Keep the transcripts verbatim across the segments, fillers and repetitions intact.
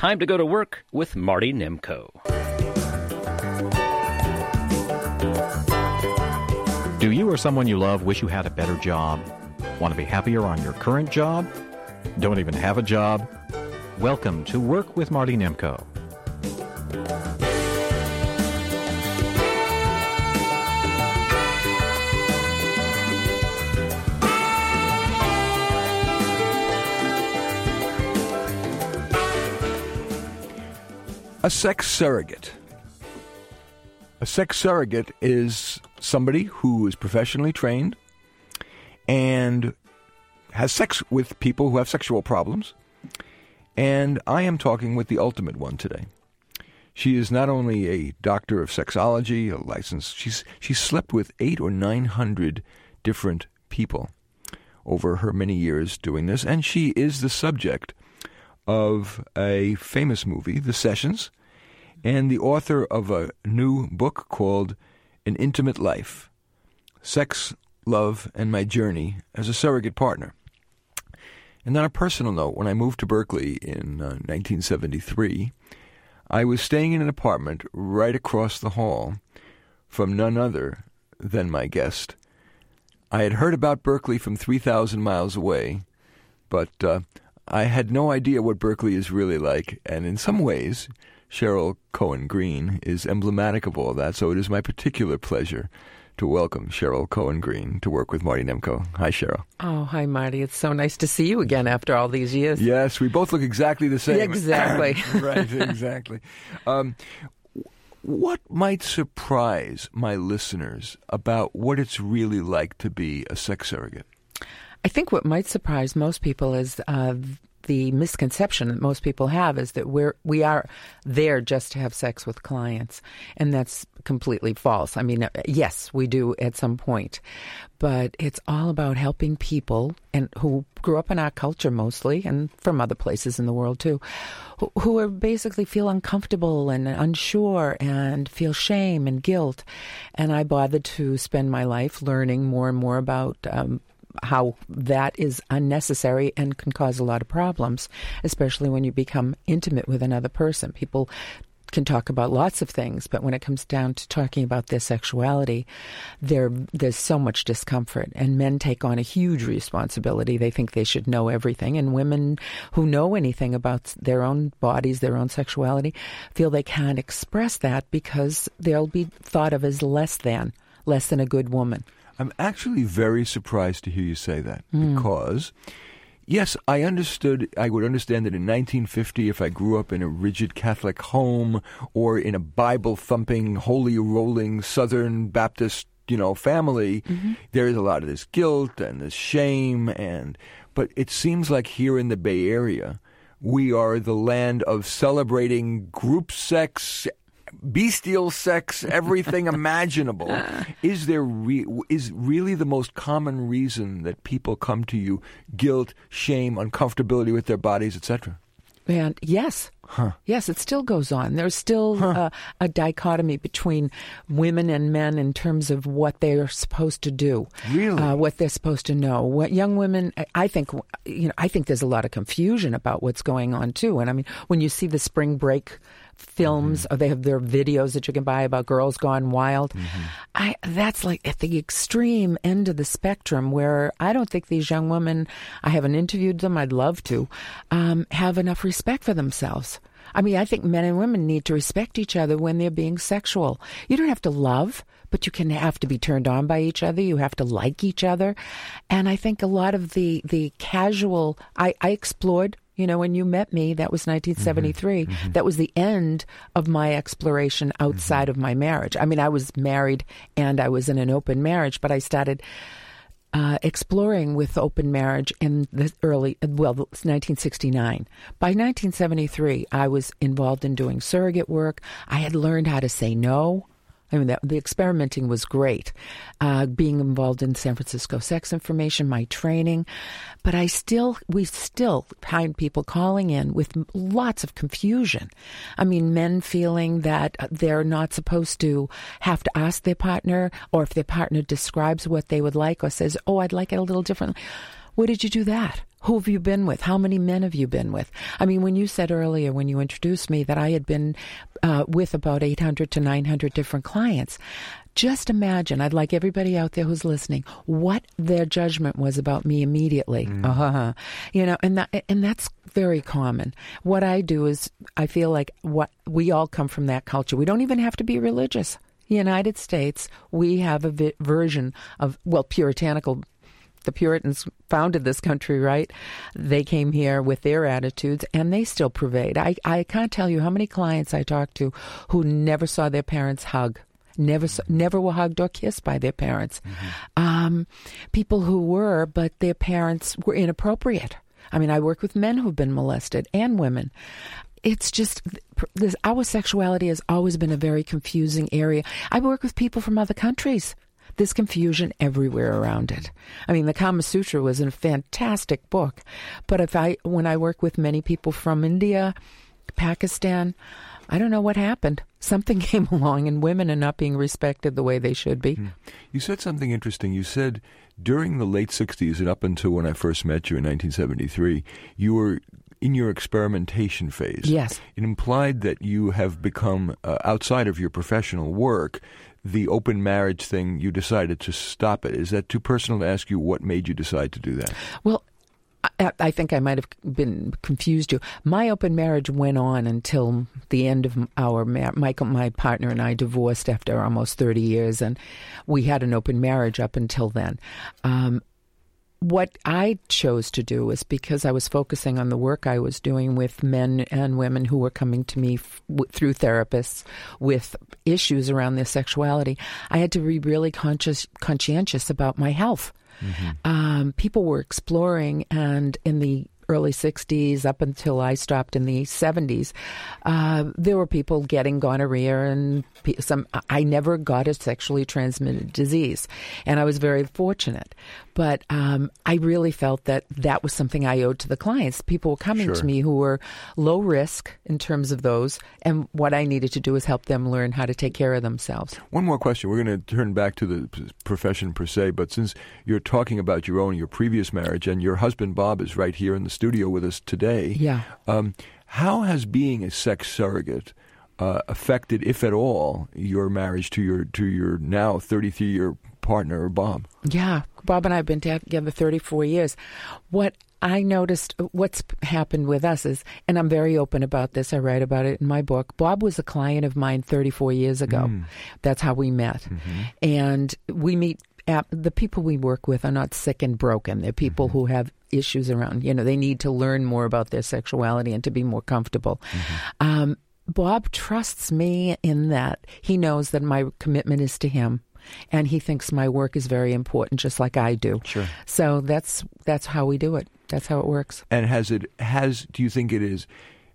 time to go to work with Marty Nemko. Do you or someone you love wish you had a better job? Want to be happier on your current job? Don't even have a job? Welcome to Work with Marty Nemko. A sex surrogate. A sex surrogate is somebody who is professionally trained and has sex with people who have sexual problems. And I am talking with the ultimate one today. She is not only a doctor of sexology, a licensed, she's she's slept with eight or nine hundred different people over her many years doing this, and she is the subject of a famous movie, The Sessions, and the author of a new book called An Intimate Life, Sex, Love, and My Journey as a Surrogate Partner. And on a personal note, when I moved to Berkeley in uh, nineteen seventy-three, I was staying in an apartment right across the hall from none other than my guest. I had heard about Berkeley from three thousand miles away, but uh, I had no idea what Berkeley is really like, and in some ways, Cheryl Cohen Green is emblematic of all that, so it is my particular pleasure to welcome Cheryl Cohen Green to Work with Marty Nemko. Hi, Cheryl. Oh, hi, Marty. It's so nice to see you again after all these years. Yes, we both look exactly the same. Exactly. Right, exactly. Um, what might surprise my listeners about what it's really like to be a sex surrogate? I think what might surprise most people is uh, the misconception that most people have is that we're we are there just to have sex with clients, and that's completely false. I mean, yes, we do at some point, but it's all about helping people and who grew up in our culture mostly, and from other places in the world too, who, who are basically feel uncomfortable and unsure and feel shame and guilt. And I bothered to spend my life learning more and more about um, how that is unnecessary and can cause a lot of problems, especially when you become intimate with another person. People can talk about lots of things, but when it comes down to talking about their sexuality, there there's so much discomfort, and men take on a huge responsibility. They think they should know everything, and women who know anything about their own bodies, their own sexuality, feel they can't express that because they'll be thought of as less than, less than a good woman. I'm actually very surprised to hear you say that, Mm. because, yes, I understood, I would understand that in nineteen fifty, if I grew up in a rigid Catholic home or in a Bible-thumping, holy rolling Southern Baptist, you know, family, Mm-hmm. there is a lot of this guilt and this shame, and but it seems like here in the Bay Area, we are the land of celebrating group sex, bestial sex, everything imaginable. Is there re- is really the most common reason that people come to you guilt, shame, uncomfortability with their bodies, et cetera? And yes, Huh. yes, it still goes on. There's still Huh. uh, a dichotomy between women and men in terms of what they are supposed to do, Really? uh, what they're supposed to know. What young women, I- I think, you know, I think there's a lot of confusion about what's going on too. And I mean, when you see the spring break films, Mm-hmm. or they have their videos that you can buy about girls gone wild, Mm-hmm. I that's like at the extreme end of the spectrum, where I don't think these young women, I haven't interviewed them, I'd love to, um, have enough respect for themselves. I mean, I think men and women need to respect each other when they're being sexual. You don't have to love, but you can have to be turned on by each other. You have to like each other. And I think a lot of the, the casual, I, I explored, you know, when you met me, that was nineteen seventy-three. Mm-hmm. That was the end of my exploration outside mm-hmm. of my marriage. I mean, I was married and I was in an open marriage, but I started Uh, exploring with open marriage in the early, well, it's nineteen sixty-nine. By nineteen seventy-three, I was involved in doing surrogate work. I had learned how to say no. I mean, that, the experimenting was great. Uh, being involved in San Francisco Sex Information, my training. But I still, we still find people calling in with lots of confusion. I mean, men feeling that they're not supposed to have to ask their partner, or if their partner describes what they would like or says, oh, I'd like it a little differently. Where did you do that? Who have you been with? How many men have you been with? I mean, when you said earlier, when you introduced me, that I had been uh, with about eight hundred to nine hundred different clients, just imagine, I'd like everybody out there who's listening, what their judgment was about me immediately. Mm. Uh-huh. You know, and that, and that's very common. What I do is I feel like what we all come from that culture. We don't even have to be religious. The United States, we have a vi- version of, well, puritanical. The Puritans founded this country, right? They came here with their attitudes, and they still pervade. I, I can't tell you how many clients I talked to who never saw their parents hug, never saw, never were hugged or kissed by their parents. Mm-hmm. Um, people who were, but their parents were inappropriate. I mean, I work with men who've been molested and women. It's just, this, our sexuality has always been a very confusing area. I work with people from other countries. There's confusion everywhere around it. I mean, the Kama Sutra was a fantastic book, but if I, when I work with many people from India, Pakistan, I don't know what happened. Something came along, and women are not being respected the way they should be. You said something interesting. You said during the late sixties and up until when I first met you in nineteen seventy-three, you were in your experimentation phase. Yes. It implied that you have become, uh, outside of your professional work, the open marriage thing, you decided to stop it. Is that too personal to ask you what made you decide to do that? Well, I, I think I might have been confused you. My open marriage went on until the end of our marriage. Michael, my partner, and I divorced after almost thirty years, and we had an open marriage up until then. Um, What I chose to do is because I was focusing on the work I was doing with men and women who were coming to me f- w- through therapists with issues around their sexuality. I had to be really conscious, conscientious about my health. Mm-hmm. Um, people were exploring, and in the early sixties up until I stopped in the seventies, uh, there were people getting gonorrhea, and some. I never got a sexually transmitted disease, and I was very fortunate. But um, I really felt that that was something I owed to the clients. People were coming Sure. to me who were low risk in terms of those, and what I needed to do is help them learn how to take care of themselves. One more question. We're going to turn back to the p- profession per se, but since you're talking about your own, your previous marriage, and your husband Bob is right here in the studio with us today, Yeah. um, how has being a sex surrogate uh, affected, if at all, your marriage to your to your now thirty-three-year partner, Bob? Yeah, Bob and I have been together thirty-four years. What I noticed, what's happened with us is, and I'm very open about this, I write about it in my book, Bob was a client of mine thirty-four years ago. Mm. That's how we met. Mm-hmm. And we meet, at, the people we work with are not sick and broken. They're people mm-hmm. who have issues around, you know, they need to learn more about their sexuality and to be more comfortable. Mm-hmm. Um, Bob trusts me in that he knows that my commitment is to him. And he thinks my work is very important, just like I do. Sure. So that's that's how we do it. That's how it works. And has it has? Do you think it is?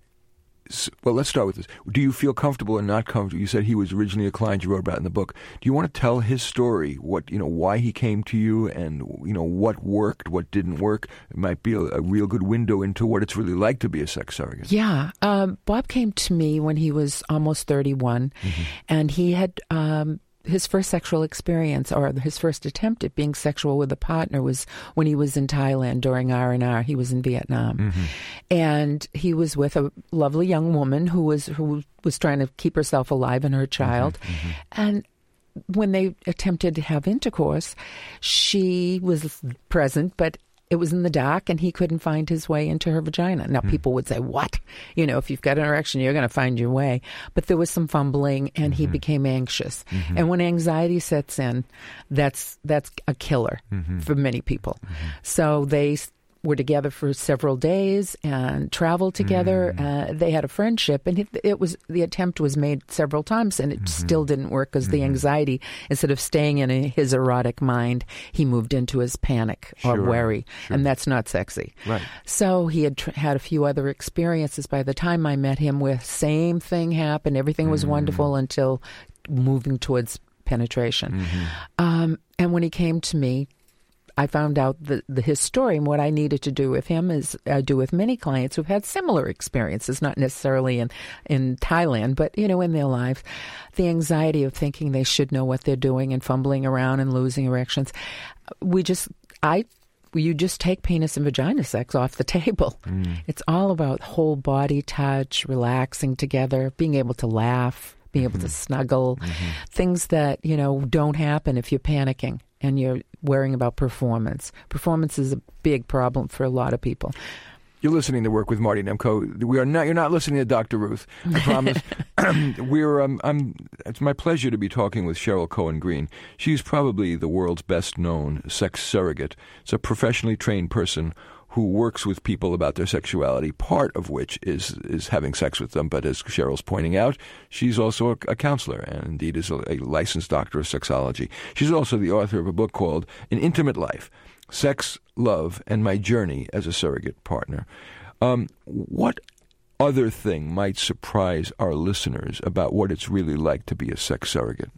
Well, let's start with this. Do you feel comfortable or not comfortable? You said he was originally a client you wrote about in the book. Do you want to tell his story? What you know, why he came to you, and you know what worked, what didn't work? It might be a, a real good window into what it's really like to be a sex surrogate. Yeah, um, Bob came to me when he was almost thirty-one, mm-hmm. and he had. Um, His first sexual experience, or his first attempt at being sexual with a partner, was when he was in Thailand during R and R. He was in Vietnam. Mm-hmm. And he was with a lovely young woman who was who was trying to keep herself alive and her child. Mm-hmm. And when they attempted to have intercourse, she was present, but it was in the dark, and he couldn't find his way into her vagina. Now, mm. people would say, what? You know, if you've got an erection, you're going to find your way. But there was some fumbling, and mm-hmm. he became anxious. Mm-hmm. And when anxiety sets in, that's that's a killer mm-hmm. for many people. Mm-hmm. So they were together for several days and traveled together. Mm. Uh, they had a friendship, and it, it was the attempt was made several times, and it mm-hmm. still didn't work because mm-hmm. the anxiety, instead of staying in a, his erotic mind, he moved into his panic or sure. worry, sure. and that's not sexy. Right. So he had tr- had a few other experiences. By the time I met him, where same thing happened, everything was mm-hmm. wonderful until moving towards penetration. Mm-hmm. Um, and when he came to me, I found out the, the, his story, and what I needed to do with him is I do with many clients who've had similar experiences, not necessarily in, in Thailand, but, you know, in their lives. The anxiety of thinking they should know what they're doing and fumbling around and losing erections. We just, I you just take penis and vagina sex off the table. Mm. It's all about whole body touch, relaxing together, being able to laugh, being able mm-hmm. to snuggle, mm-hmm. things that, you know, don't happen if you're panicking and you're worrying about performance. Performance is a big problem for a lot of people. You're listening to Work with Marty Nemko. We are not. You're not listening to Doctor Ruth. I promise. We're. Um, I'm. It's my pleasure to be talking with Cheryl Cohen Green. She's probably the world's best-known sex surrogate. It's a professionally trained person who works with people about their sexuality, part of which is is having sex with them. But as Cheryl's pointing out, she's also a, a counselor and indeed is a, a licensed doctor of sexology. She's also the author of a book called An Intimate Life: Sex, Love, and My Journey as a Surrogate Partner. Um, what other thing might surprise our listeners about what it's really like to be a sex surrogate?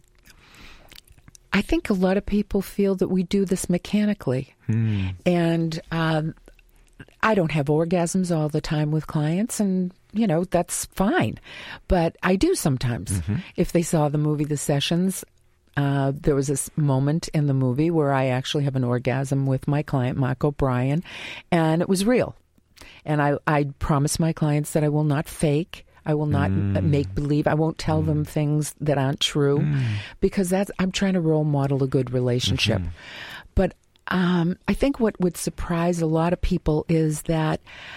I think a lot of people feel that we do this mechanically. Hmm. And um, I don't have orgasms all the time with clients, and, you know, that's fine. But I do sometimes. Mm-hmm. If they saw the movie The Sessions, Uh, there was this moment in the movie where I actually have an orgasm with my client, Mark O'Brien, and it was real. And I, I promise my clients that I will not fake. I will not mm. make believe. I won't tell mm. them things that aren't true, mm. because that's I'm trying to role model a good relationship. Mm-hmm. But um, I think what would surprise a lot of people is that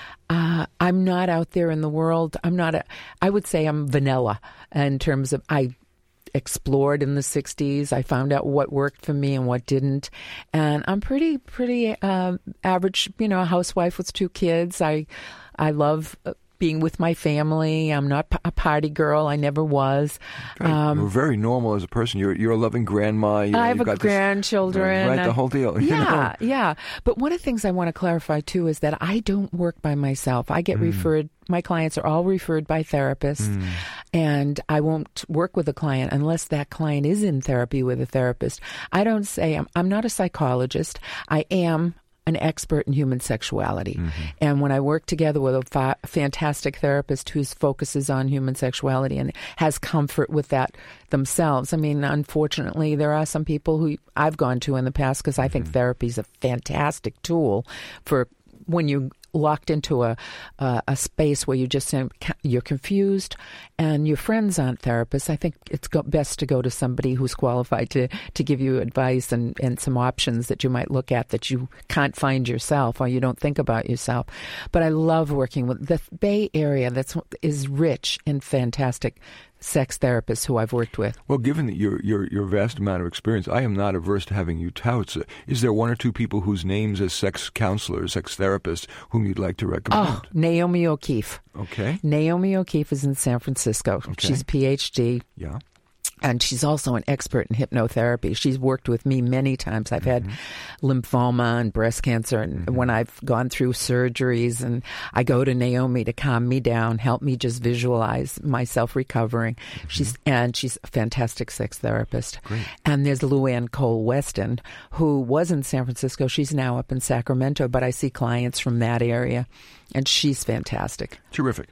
Uh, I'm not out there in the world. I'm not a, I would say I'm vanilla in terms of, I explored in the sixties. I found out what worked for me and what didn't. And I'm pretty, pretty uh, average, you know, a housewife with two kids. I, I love being with my family. I'm not a party girl. I never was. Right. Um, You're very normal as a person. You're you're a loving grandma. You know, I have you've a got grandchildren. This, right, the whole deal. Yeah, you know? yeah. But one of the things I want to clarify, too, is that I don't work by myself. I get mm. referred. My clients are all referred by therapists, mm. and I won't work with a client unless that client is in therapy with a therapist. I don't say, I'm, I'm not a psychologist. I am an expert in human sexuality. Mm-hmm. And when I work together with a fa- fantastic therapist who focuses on human sexuality and has comfort with that themselves, I mean, unfortunately, there are some people who I've gone to in the past because I think mm-hmm. therapy is a fantastic tool for when you locked into a uh, a space where you just you're confused and your friends aren't therapists. I think it's go- best to go to somebody who's qualified to, to give you advice and, and some options that you might look at that you can't find yourself or you don't think about yourself. But I love working with the Bay Area. That's is rich in fantastic sex therapists who I've worked with. Well, given that your your your vast amount of experience, I am not averse to having you tout. So is there one or two people whose names as sex counselors, sex therapists, whom you'd like to recommend? Oh, Naomi O'Keefe. Okay. Naomi O'Keefe is in San Francisco. Okay. She's a P H D. Yeah. And she's also an expert in hypnotherapy. She's worked with me many times. I've had mm-hmm. lymphoma and breast cancer. And mm-hmm. when I've gone through surgeries, and I go to Naomi to calm me down, help me just visualize myself recovering. Mm-hmm. She's And she's a fantastic sex therapist. Great. And there's Luann Cole Weston, who was in San Francisco. She's now up in Sacramento, but I see clients from that area. And she's fantastic. Terrific.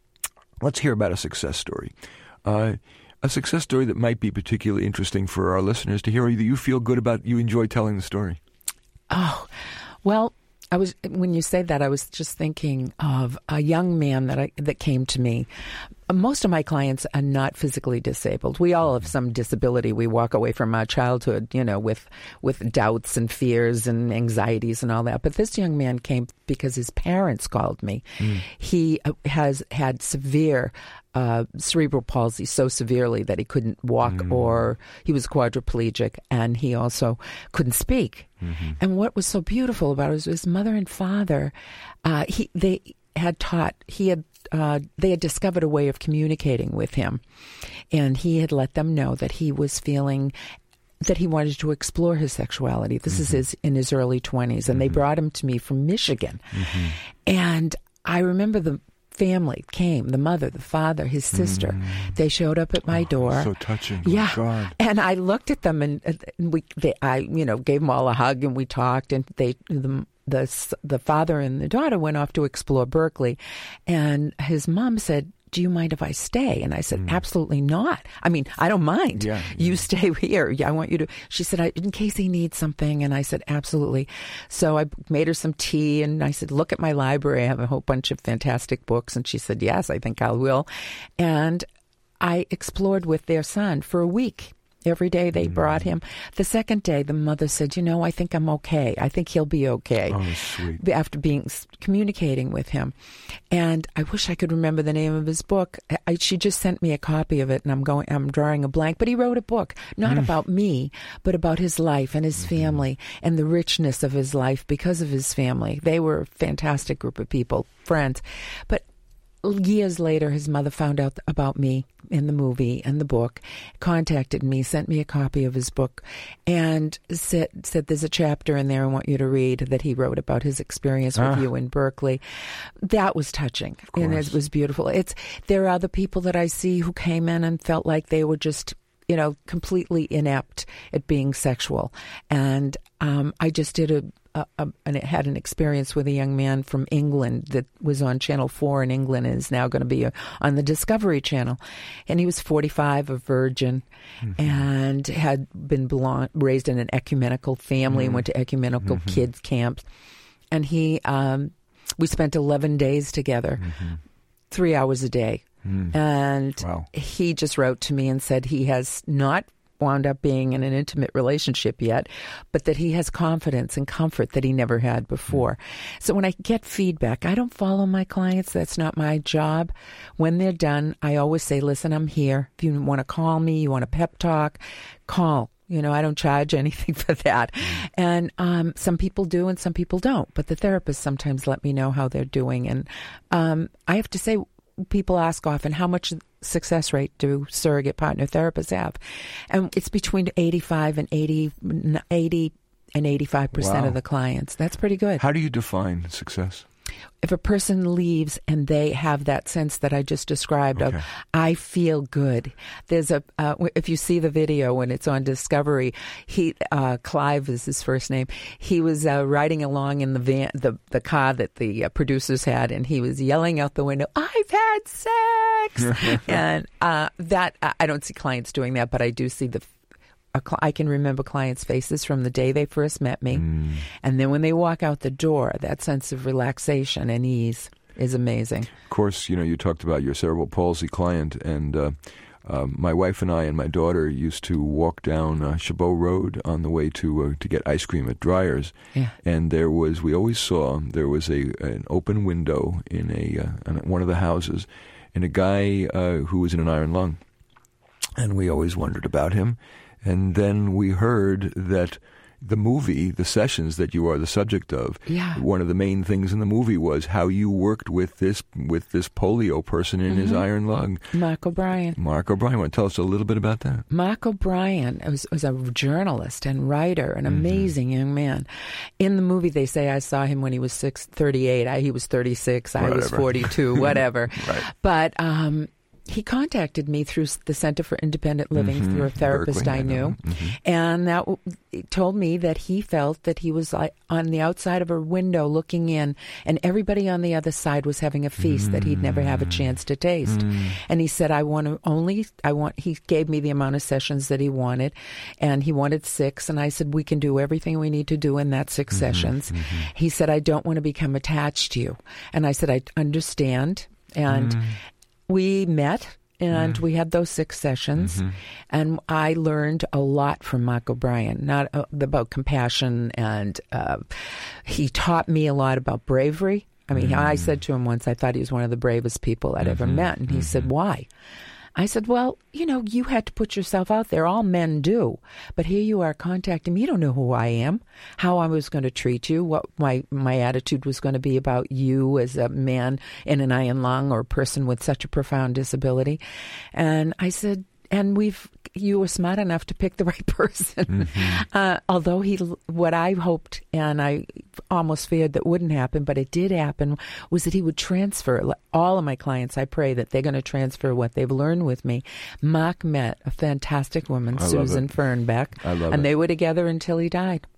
Let's hear about a success story. Uh A success story that might be particularly interesting for our listeners to hear, that you feel good about, you enjoy telling the story. Oh, well, I was when you say that, I was just thinking of a young man that I, that came to me. Most of my clients are not physically disabled. We all have some disability. We walk away from our childhood, you know, with with doubts and fears and anxieties and all that. But this young man came because his parents called me. Mm. He has had severe uh, cerebral palsy, so severely that he couldn't walk, mm. or he was quadriplegic, and he also couldn't speak. Mm-hmm. And what was so beautiful about it was his mother and father. Uh, he they had taught he had. Uh, they had discovered a way of communicating with him, and he had let them know that he was feeling that he wanted to explore his sexuality. This mm-hmm. is his, in his early twenties, and mm-hmm. they brought him to me from Michigan. Mm-hmm. And I remember the family came, the mother, the father, his sister. Mm. They showed up at my oh, door. So touching. Yeah. Oh, God. And I looked at them, and, and we, they, I, you know, gave them all a hug, and we talked, and they, the, the, the father and the daughter went off to explore Berkeley. And his mom said do you mind if I stay? And I said, mm. absolutely not. I mean, I don't mind. Yeah. You stay here. I want you to. She said, I, in case he needs something. And I said, absolutely. So I made her some tea, and I said, look at my library. I have a whole bunch of fantastic books. And she said, yes, I think I will. And I explored with their son for a week. Every day they mm. brought him. The second day, the mother said, you know, I think I'm okay. I think he'll be okay. Oh, sweet. After being communicating with him. And I wish I could remember the name of his book. I, she just sent me a copy of it, and I'm going. I'm drawing a blank. But he wrote a book, not mm. about me, but about his life and his mm-hmm. family and the richness of his life because of his family. They were a fantastic group of people, friends. But years later, his mother found out about me in the movie and the book, contacted me, sent me a copy of his book, and said, said there's a chapter in there I want you to read that he wrote about his experience with ah. you in Berkeley. That was touching, and it was beautiful. It's there are other people that I see who came in and felt like they were just, you know, completely inept at being sexual. And um, I just did a Uh, uh, and it had an experience with a young man from England that was on Channel four in England and is now going to be a, on the Discovery Channel. And he was forty-five, a virgin, mm-hmm. and had been belong, raised in an ecumenical family mm-hmm. and went to ecumenical mm-hmm. kids camps. And he, um, we spent eleven days together, mm-hmm. three hours a day. Mm. And wow. he just wrote to me and said he has not wound up being in an intimate relationship yet, but that he has confidence and comfort that he never had before. Mm. So when I get feedback, I don't follow my clients. That's not my job. When they're done, I always say, listen, I'm here. If you want to call me, you want a pep talk, call. You know, I don't charge anything for that. Mm. And um, some people do and some people don't. But the therapists sometimes let me know how they're doing. And um, I have to say, people ask often, how much success rate do surrogate partner therapists have? And it's between eighty-five and eighty, eighty and eighty-five percent wow. of the clients. That's pretty good. How do you define success? If a person leaves and they have that sense that I just described okay. of, I feel good. There's a, uh, if you see the video when it's on Discovery, he, uh, Clive is his first name. He was uh, riding along in the van, the, the car that the uh, producers had, and he was yelling out the window, I've had sex. and uh, that, I don't see clients doing that, but I do see the I can remember clients' faces from the day they first met me. Mm. And then when they walk out the door, that sense of relaxation and ease is amazing. Of course, you know, you talked about your cerebral palsy client, and uh, uh, my wife and I and my daughter used to walk down uh, Chabot Road on the way to uh, to get ice cream at Dreyer's. Yeah. And there was, we always saw, there was a an open window in a uh, in one of the houses, and a guy uh, who was in an iron lung. And we always wondered about him. And then we heard that the movie, the sessions that you are the subject of, yeah. one of the main things in the movie was how you worked with this with this polio person in mm-hmm. his iron lung. Mark O'Brien. Mark O'Brien. Want to tell us a little bit about that? Mark O'Brien was, was a journalist and writer, an mm-hmm. amazing young man. In the movie, they say I saw him when he was six, thirty-eight. I, he was thirty-six. Whatever. I was forty-two, whatever. Right. But um, he contacted me through the Center for Independent Living, mm-hmm. through a therapist Berkeley, I knew, I mm-hmm. and that w- told me that he felt that he was like on the outside of a window looking in, and everybody on the other side was having a feast mm-hmm. that he'd never have a chance to taste. Mm-hmm. And he said, I want to only, I want, he gave me the amount of sessions that he wanted, and he wanted six, and I said, we can do everything we need to do in that six mm-hmm. sessions. Mm-hmm. He said, I don't want to become attached to you. And I said, I understand. And mm-hmm. we met, and mm. we had those six sessions, mm-hmm. and I learned a lot from Mark O'Brien, not uh, about compassion, and uh, he taught me a lot about bravery. I mean, mm. I said to him once, I thought he was one of the bravest people I'd mm-hmm. ever met, and he mm-hmm. said, why? I said, well, you know, you had to put yourself out there. All men do. But here you are contacting me. You don't know who I am, how I was going to treat you, what my, my attitude was going to be about you as a man in an iron lung or a person with such a profound disability. And I said, and we've, you were smart enough to pick the right person. Mm-hmm. Uh, although he, what I hoped and I almost feared that wouldn't happen, but it did happen, was that he would transfer. All of my clients, I pray that they're going to transfer what they've learned with me. Mark met a fantastic woman, I Susan Fernbeck, I love and it. they were together until he died.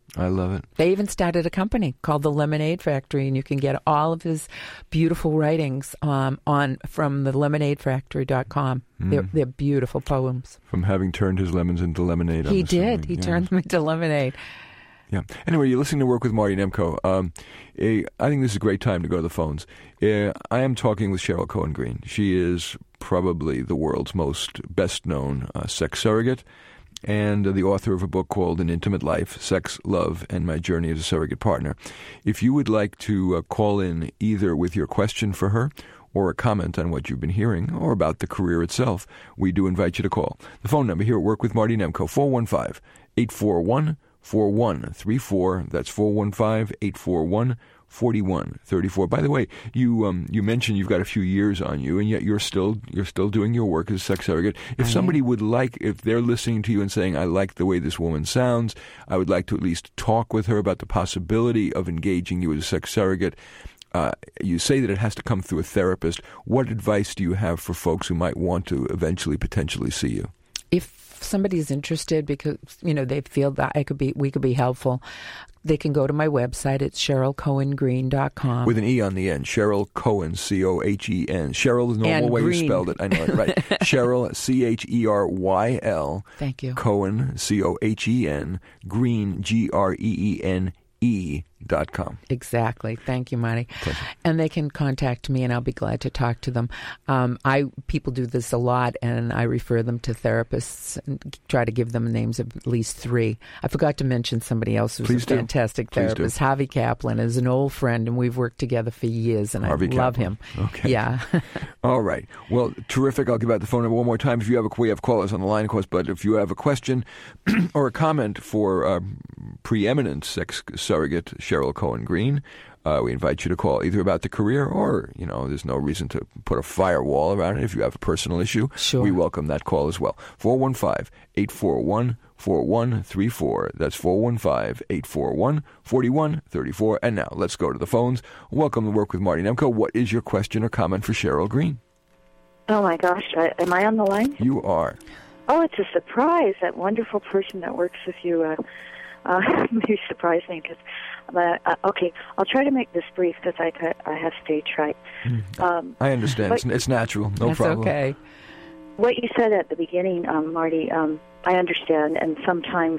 I love it. They even started a company called the Lemonade Factory, and you can get all of his beautiful writings um, on from the lemonade factory dot com. Mm. They're, they're beautiful poems. From having turned his lemons into lemonade. He I'm did. assuming. He yeah. turned them into lemonade. Yeah. Anyway, you're listening to Work with Marty Nemko. Um, eh, I think this is a great time to go to the phones. Uh, I am talking with Cheryl Cohen Green. She is probably the world's most best-known uh, sex surrogate and uh, the author of a book called An Intimate Life, Sex, Love, and My Journey as a Surrogate Partner. If you would like to uh, call in either with your question for her or a comment on what you've been hearing or about the career itself, we do invite you to call. The phone number here at Work with Marty Nemko, four one five, eight four one, four one three four. That's four one five, eight four one, four one three four. By the way, you um, you mentioned you've got a few years on you, and yet you're still you're still doing your work as a sex surrogate. If somebody would like, if they're listening to you and saying, I like the way this woman sounds, I would like to at least talk with her about the possibility of engaging you as a sex surrogate. Uh, you say that it has to come through a therapist. What advice do you have for folks who might want to eventually potentially see you? If somebody is interested because, you know, they feel that I could be, we could be helpful, they can go to my website. It's cheryl cohen green dot com. With an E on the end. Cheryl Cohen, C O H E N. Cheryl is the normal and way green. you spelled it. I know it, right. Cheryl, C H E R Y L. Thank you. Cohen, C O H E N. Green, G R E E N E dot com. Exactly. Thank you, Marty. Pleasure. And they can contact me, and I'll be glad to talk to them. Um, I people do this a lot, and I refer them to therapists and try to give them names of at least three. I forgot to mention somebody else who's Please a do. fantastic Please therapist. do. Harvey Kaplan is an old friend, and we've worked together for years, and Harvey I love Kaplan. him. Okay. Yeah. All right. Well, terrific. I'll give out the phone number one more time. If you have a, we have callers on the line, of course, but if you have a question or a comment for uh, preeminent sex surrogate Cheryl Cohen Green, Uh, we invite you to call either about the career or, you know, there's no reason to put a firewall around it. If you have a personal issue, sure. we welcome that call as well. four one five, eight four one, four one three four. That's four one five, eight four one, four one three four. And now let's go to the phones. Welcome to Work with Marty Nemko. What is your question or comment for Cheryl Green? Oh, my gosh. I, am I on the line? You are. Oh, it's a surprise. That wonderful person that works with you uh, uh, maybe surprised me because But, uh, okay, I'll try to make this brief because I, I have stage fright. Um, I understand. but, it's, it's natural. No That's problem. okay. What you said at the beginning, um, Marty, um, I understand, and sometimes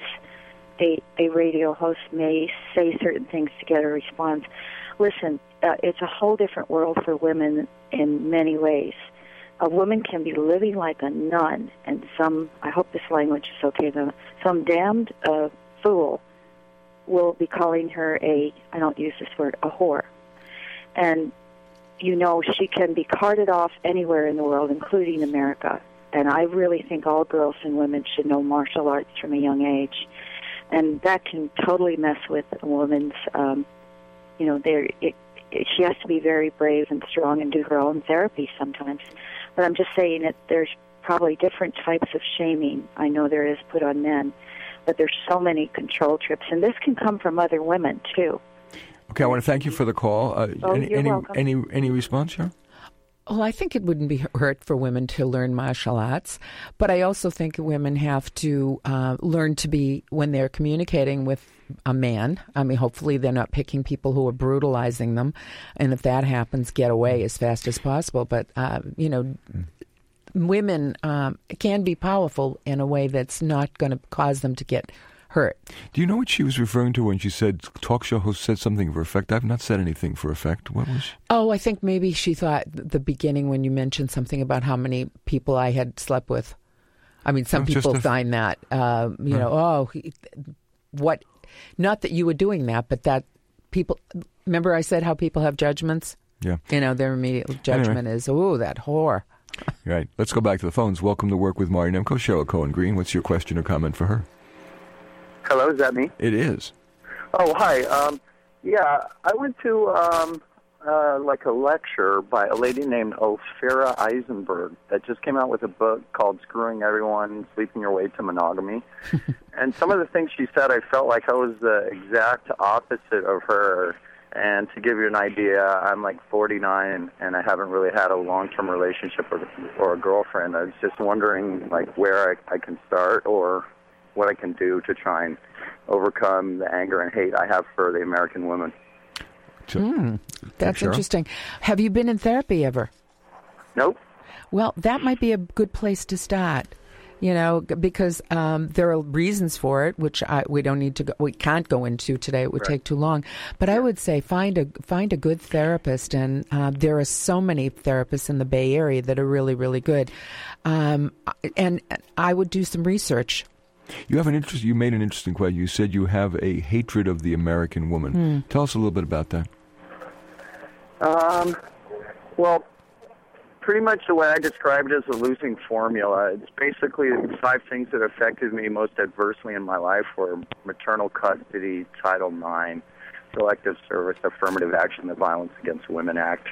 a, a radio host may say certain things to get a response. Listen, uh, it's a whole different world for women in many ways. A woman can be living like a nun, and some, I hope this language is okay, though, some damned uh, fool will be calling her a, I don't use this word, a whore. And, you know, she can be carted off anywhere in the world, including America. And I really think all girls and women should know martial arts from a young age. And that can totally mess with a woman's, um, you know, there. It, it, she has to be very brave and strong and do her own therapy sometimes. But I'm just saying that there's probably different types of shaming I know there is put on men. But there's so many control trips, and this can come from other women, too. Okay, I want to thank you for the call. Uh, oh, any, you're any, welcome. Any, any response, Sharon? Well, I think it wouldn't be hurt for women to learn martial arts, but I also think women have to uh, learn to be, when they're communicating with a man, I mean, hopefully they're not picking people who are brutalizing them, and if that happens, get away as fast as possible. But, uh, you know... Mm. Women um, can be powerful in a way that's not going to cause them to get hurt. Do you know what she was referring to when she said talk show host said something for effect? I've not said anything for effect. What was she? Oh, I think maybe she thought the beginning when you mentioned something about how many people I had slept with. I mean, some Oh, people a... find that, uh, you huh. know, oh, he, what, not that you were doing that, but that people, remember I said how people have judgments? Yeah. You know, their immediate judgment anyway. is, oh, that whore. Right. Let's go back to the phones. Welcome to Work with Marty Nemko. Cheryl Cohen Green, what's your question or comment for her? Hello, is that me? It is. Oh, hi. Um, yeah, I went to um, uh, like a lecture by a lady named Ophira Eisenberg that just came out with a book called Screwing Everyone, Sleeping Your Way to Monogamy. And some of the things she said, I felt like I was the exact opposite of her. And to give you an idea, I'm like forty-nine, and I haven't really had a long-term relationship or, or a girlfriend. I was just wondering, like, where I, I can start or what I can do to try and overcome the anger and hate I have for the American women. Mm, that's Cheryl? interesting. Have you been in therapy ever? Nope. Well, that might be a good place to start. You know, g- because um, there are reasons for it, which I, we don't need to go, we can't go into today. It would Right. take too long. But I would say find a find a good therapist, and uh, there are so many therapists in the Bay Area that are really, really good. Um, and I would do some research. You have an interest. You made an interesting question. You said you have a hatred of the American woman. Hmm. Tell us a little bit about that. Um, well, pretty much the way I described it is a losing formula. It's basically five things that affected me most adversely in my life were maternal custody, Title nine, selective service, affirmative action, the Violence Against Women Act.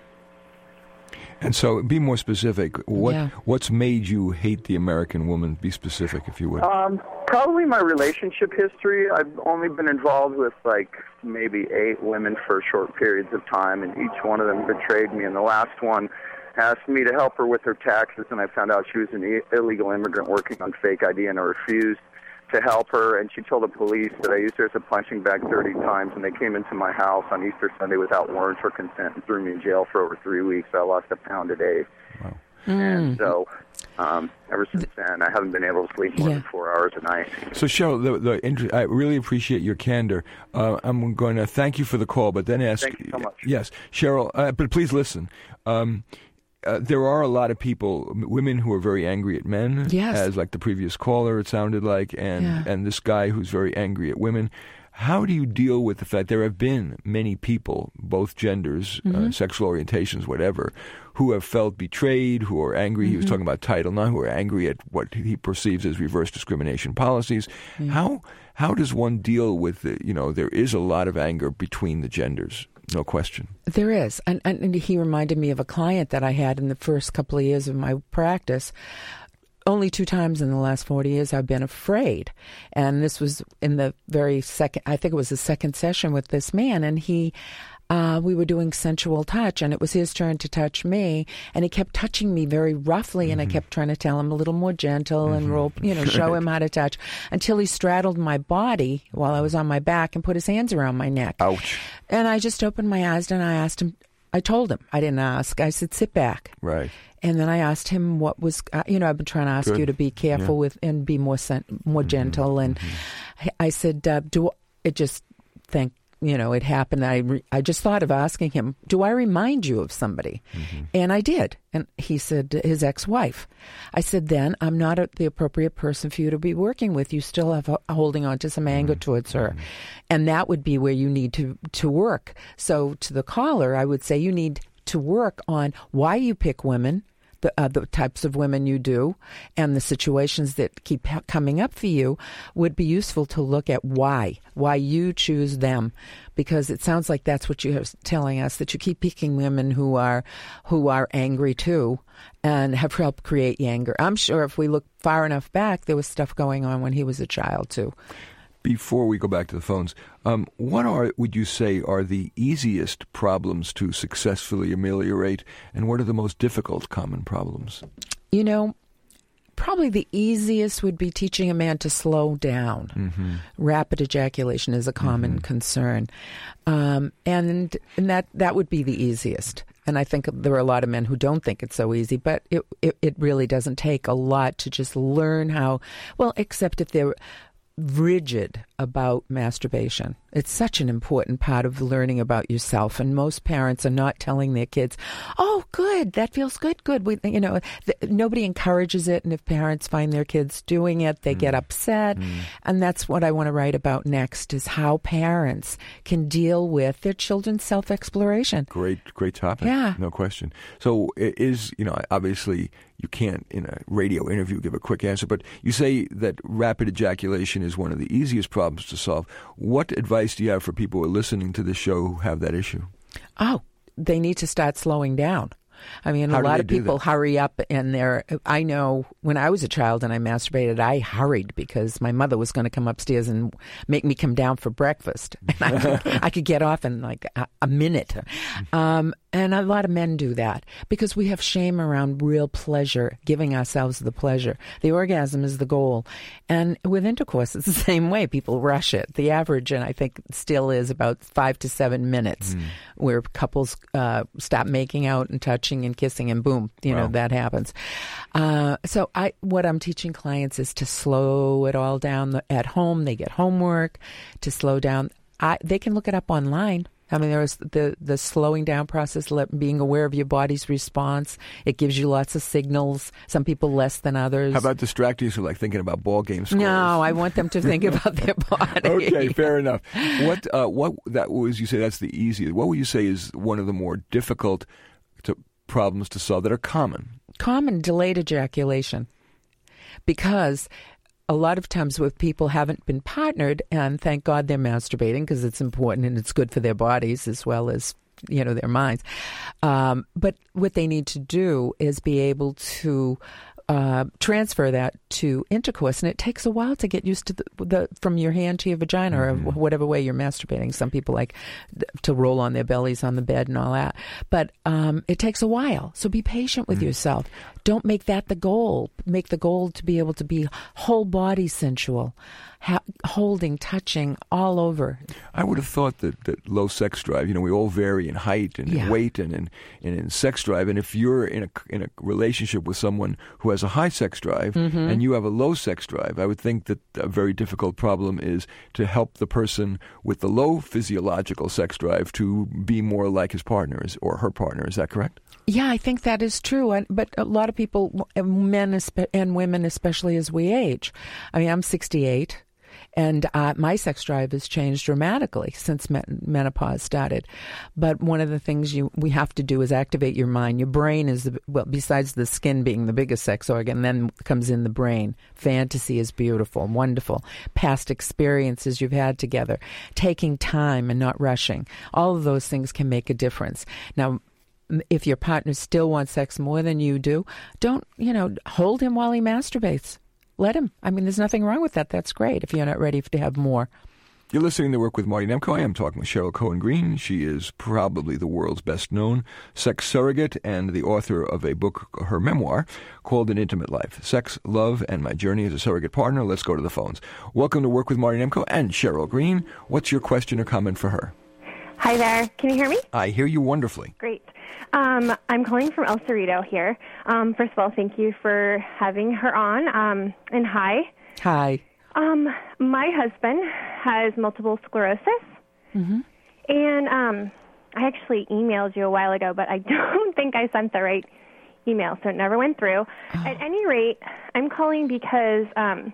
And so, be more specific. What Yeah. What's made you hate the American woman? Be specific, if you would. Um, probably my relationship history. I've only been involved with like maybe eight women for short periods of time, and each one of them betrayed me. And the last one asked me to help her with her taxes, and I found out she was an i- illegal immigrant working on fake I D, and I refused to help her. And she told the police that I used her as a punching bag thirty times, and they came into my house on Easter Sunday without warrants or consent and threw me in jail for over three weeks. I lost a pound a day. Wow. And so um, ever since then, I haven't been able to sleep more Yeah. than four hours a night. So, Cheryl, the, the inter- I really appreciate your candor. Uh, I'm going to thank you for the call, but then ask. Thank you so much. Yes, Cheryl, uh, but please listen. Um, uh, there are a lot of people, m- women who are very angry at men, Yes. as like the previous caller, it sounded like, and Yeah. and this guy who's very angry at women. How do you deal with the fact there have been many people, both genders, uh, sexual orientations, whatever, who have felt betrayed, who are angry? He was talking about Title nine, who are angry at what he perceives as reverse discrimination policies. How how does one deal with the, you know, there is a lot of anger between the genders, no question. There is. And, and, and he reminded me of a client that I had in the first couple of years of my practice. Only two times in the last forty years I've been afraid. And this was in the very second, I think it was the second session with this man. And he, uh, we were doing sensual touch, and it was his turn to touch me. And he kept touching me very roughly, and I kept trying to tell him a little more gentle and roll, you know, show him how to touch, until he straddled my body while I was on my back and put his hands around my neck. Ouch. And I just opened my eyes and I asked him, I told him, I didn't ask. I said, sit back. Right. And then I asked him what was, uh, you know, I've been trying to ask Good. you to be careful Yeah. with and be more sen- more gentle. And I said, uh, do it just thank you know it happened. I re- I just thought of asking him, do I remind you of somebody? And I did. And he said his ex-wife. I said, then I'm not a, the appropriate person for you to be working with. You still have a, holding on to some anger towards her, and that would be where you need to to work. So to the caller, I would say you need to work on why you pick women, the, uh, the types of women you do, and the situations that keep ha- coming up for you. Would be useful to look at why, why you choose them, because it sounds like that's what you're telling us, that you keep picking women who are who are angry too, and have helped create anger. I'm sure if we look far enough back, there was stuff going on when he was a child too. Before we go back to the phones, um, what are would you say are the easiest problems to successfully ameliorate, and what are the most difficult common problems? You know, probably the easiest would be teaching a man to slow down. Mm-hmm. Rapid ejaculation is a common Mm-hmm. concern, um, and and that that would be the easiest. And I think there are a lot of men who don't think it's so easy, but it it, it really doesn't take a lot to just learn how. Well, except if they're rigid about masturbation. It's such an important part of learning about yourself, and most parents are not telling their kids, "Oh, good, that feels good, good." We, you know, th- nobody encourages it, and if parents find their kids doing it, they mm. get upset. Mm. And that's what I want to write about next: is how parents can deal with their children's self-exploration. Great, great topic. Yeah, no question. So it is, you know, obviously you can't in a radio interview give a quick answer, but you say that rapid ejaculation is one of the easiest problems to solve. What advice do you have for people who are listening to this show who have that issue? Oh, they need to start slowing down. I mean, How a do lot they of do people that? hurry up, and they're. I know when I was a child and I masturbated, I hurried because my mother was going to come upstairs and make me come down for breakfast, and I could, I could get off in like a, a minute. Um, and a lot of men do that because we have shame around real pleasure, giving ourselves the pleasure. The orgasm is the goal, and with intercourse, it's the same way. People rush it. The average, and I think still is about five to seven minutes, mm. where couples uh, stop making out and touching and kissing, and boom, you wow. know that happens. Uh, so, I what I'm teaching clients is to slow it all down at home. They get homework to slow down. I, they can look it up online. I mean, there's the, the slowing down process, being aware of your body's response. It gives you lots of signals, some people less than others. How about distracting you, like thinking about ball game scores? No, I want them to think about their body. Okay, fair enough. What uh, what that was, you say that's the easiest. What would you say is one of the more difficult to, problems to solve that are common? Common, delayed ejaculation. Because a lot of times with people haven't been partnered, and thank God they're masturbating because it's important and it's good for their bodies as well as, you know, their minds. Um, but what they need to do is be able to uh, transfer that to intercourse, and it takes a while to get used to the, the from your hand to your vagina, mm-hmm. or whatever way you're masturbating. Some people like to roll on their bellies on the bed and all that, but um, it takes a while. So be patient with mm-hmm. yourself. Don't make that the goal. Make the goal to be able to be whole body sensual, ha- holding, touching all over. I would have thought that, that low sex drive, you know, we all vary in height and yeah. in weight and in, and in sex drive. And if you're in a, in a relationship with someone who has a high sex drive mm-hmm. and you have a low sex drive, I would think that a very difficult problem is to help the person with the low physiological sex drive to be more like his partners or her partner. Is that correct? Yeah, I think that is true. And, but a lot of people, men and women, especially as we age. I mean, I'm sixty-eight, and uh, my sex drive has changed dramatically since men- menopause started. But one of the things you we have to do is activate your mind. Your brain is, the, well, besides the skin being the biggest sex organ, then comes in the brain. Fantasy is beautiful, wonderful. Past experiences you've had together. Taking time and not rushing. All of those things can make a difference. Now, if your partner still wants sex more than you do, don't, you know, hold him while he masturbates. Let him. I mean, there's nothing wrong with that. That's great if you're not ready to have more. You're listening to Work with Marty Nemko. I am talking with Cheryl Cohen-Green. She is probably the world's best-known sex surrogate and the author of a book, her memoir, called An Intimate Life, Sex, Love, and My Journey as a Surrogate Partner. Let's go to the phones. Welcome to Work with Marty Nemko and Cheryl Green. What's your question or comment for her? Hi there. Can you hear me? I hear you wonderfully. Great. Um, I'm calling from El Cerrito here. Um, first of all, thank you for having her on. Um, and hi. Hi. Um, my husband has multiple sclerosis. Mm-hmm. And um, I actually emailed you a while ago, but I don't think I sent the right email, so it never went through. Oh. At any rate, I'm calling because um,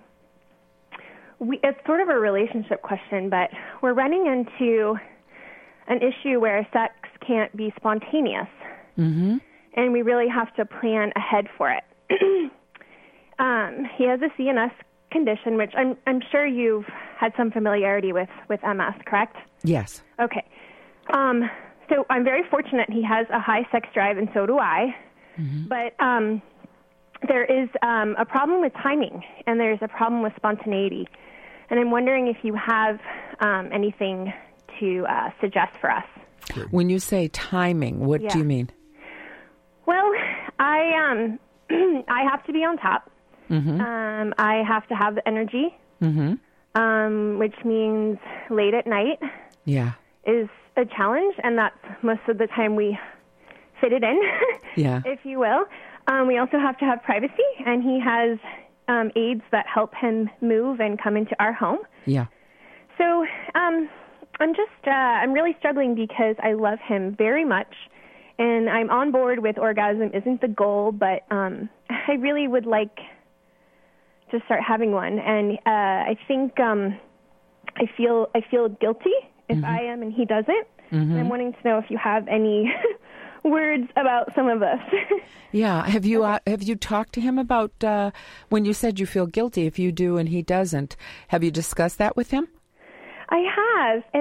we, it's sort of a relationship question, but we're running into an issue where sex can't be spontaneous. Mm-hmm. And we really have to plan ahead for it. um, he has a C N S condition, which I'm I'm sure you've had some familiarity with, with M S, correct? Yes. Okay. Um, so I'm very fortunate he has a high sex drive, and so do I. Mm-hmm. But um, there is um, a problem with timing, and there's a problem with spontaneity. And I'm wondering if you have um, anything to uh, suggest for us. When you say timing, what yeah. do you mean? Well, I um, I have to be on top. Mm-hmm. Um, I have to have the energy, mm-hmm. um, which means late at night. Yeah, is a challenge, and that's most of the time we fit it in. Yeah, if you will. Um, we also have to have privacy, and he has um, aides that help him move and come into our home. Yeah. So um, I'm just uh, I'm really struggling because I love him very much. And I'm on board with orgasm isn't the goal, but um, I really would like to start having one. And uh, I think um, I feel I feel guilty if mm-hmm. I am and he doesn't. Mm-hmm. And I'm wanting to know if you have any words about some of this. Yeah. Have you uh, have you talked to him about uh, when you said you feel guilty if you do and he doesn't? Have you discussed that with him? I have, and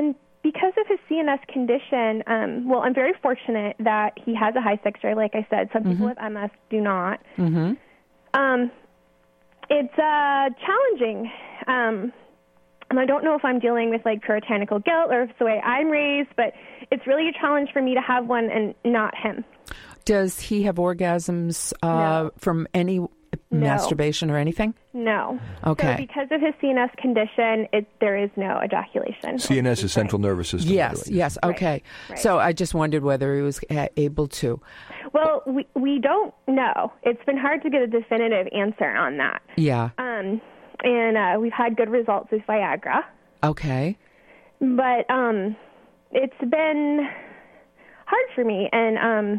because of his C N S condition, um, well, I'm very fortunate that he has a high sex drive. Like I said, some mm-hmm. people with M S do not. Mm-hmm. Um, it's uh, challenging. Um, and I don't know if I'm dealing with like puritanical guilt or if it's the way I'm raised, but it's really a challenge for me to have one and not him. Does he have orgasms uh, no. from any no. masturbation or anything? No. Okay. So because of his C N S condition, it, there is no ejaculation. C N S is central nervous system. Yes, yes. Okay. Right. Right. So I just wondered whether he was able to. Well, we we don't know. It's been hard to get a definitive answer on that. Yeah. Um, and uh, we've had good results with Viagra. Okay. But um, it's been hard for me, and um,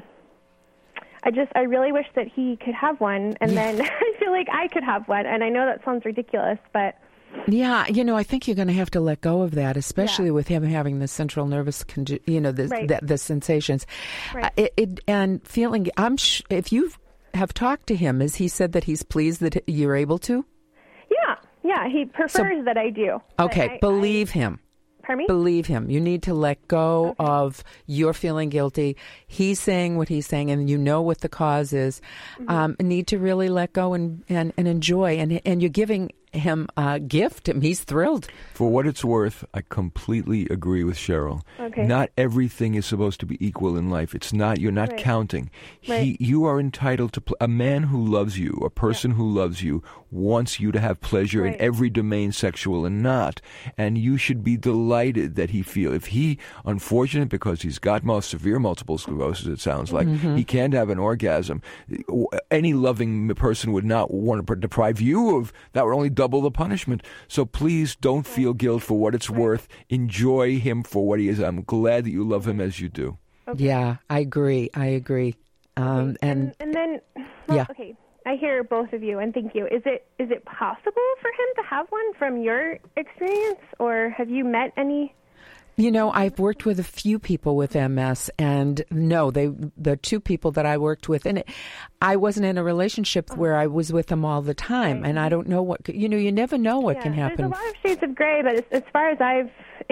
I just I really wish that he could have one, and then I feel like I could have one, and I know that sounds ridiculous, but. Yeah, you know, I think you're going to have to let go of that, especially yeah. with him having the central nervous, conge- you know, the right. the, the sensations, right. uh, it, it, and feeling. I'm sh- if you have talked to him, has he said that he's pleased that you're able to? Yeah, yeah, he prefers so, that I do. Okay, I, believe I, him. Pardon me? Believe him. You need to let go okay. of your feeling guilty. He's saying what he's saying, and you know what the cause is. Mm-hmm. Um, need to really let go and, and, and enjoy. And and you're giving him a gift, and he's thrilled. For what it's worth, I completely agree with Cheryl. Okay. Not everything is supposed to be equal in life. It's not. You're not right. counting. Right. He, you are entitled to. Pl- a man who loves you, a person yeah. who loves you, wants you to have pleasure right. in every domain, sexual and not. And you should be delighted that he feel. If he, unfortunate because he's got most severe multiple sclerosis, it sounds like mm-hmm. he can't have an orgasm. Any loving person would not want to deprive you of that. Would only double the punishment. So please don't feel guilt for what it's right. worth. Enjoy him for what he is. I'm glad that you love him as you do. Okay. Yeah, I agree. I agree. Um, okay. and, and and then, well, yeah. okay. I hear both of you, and thank you. Is it is it possible for him to have one from your experience, or have you met any? You know, I've worked with a few people with M S, and no, they the two people that I worked with, and it, I wasn't in a relationship oh. where I was with them all the time, right. and I don't know what, you know, you never know what yeah, can happen. There's a lot of shades of gray, but as, as far as I've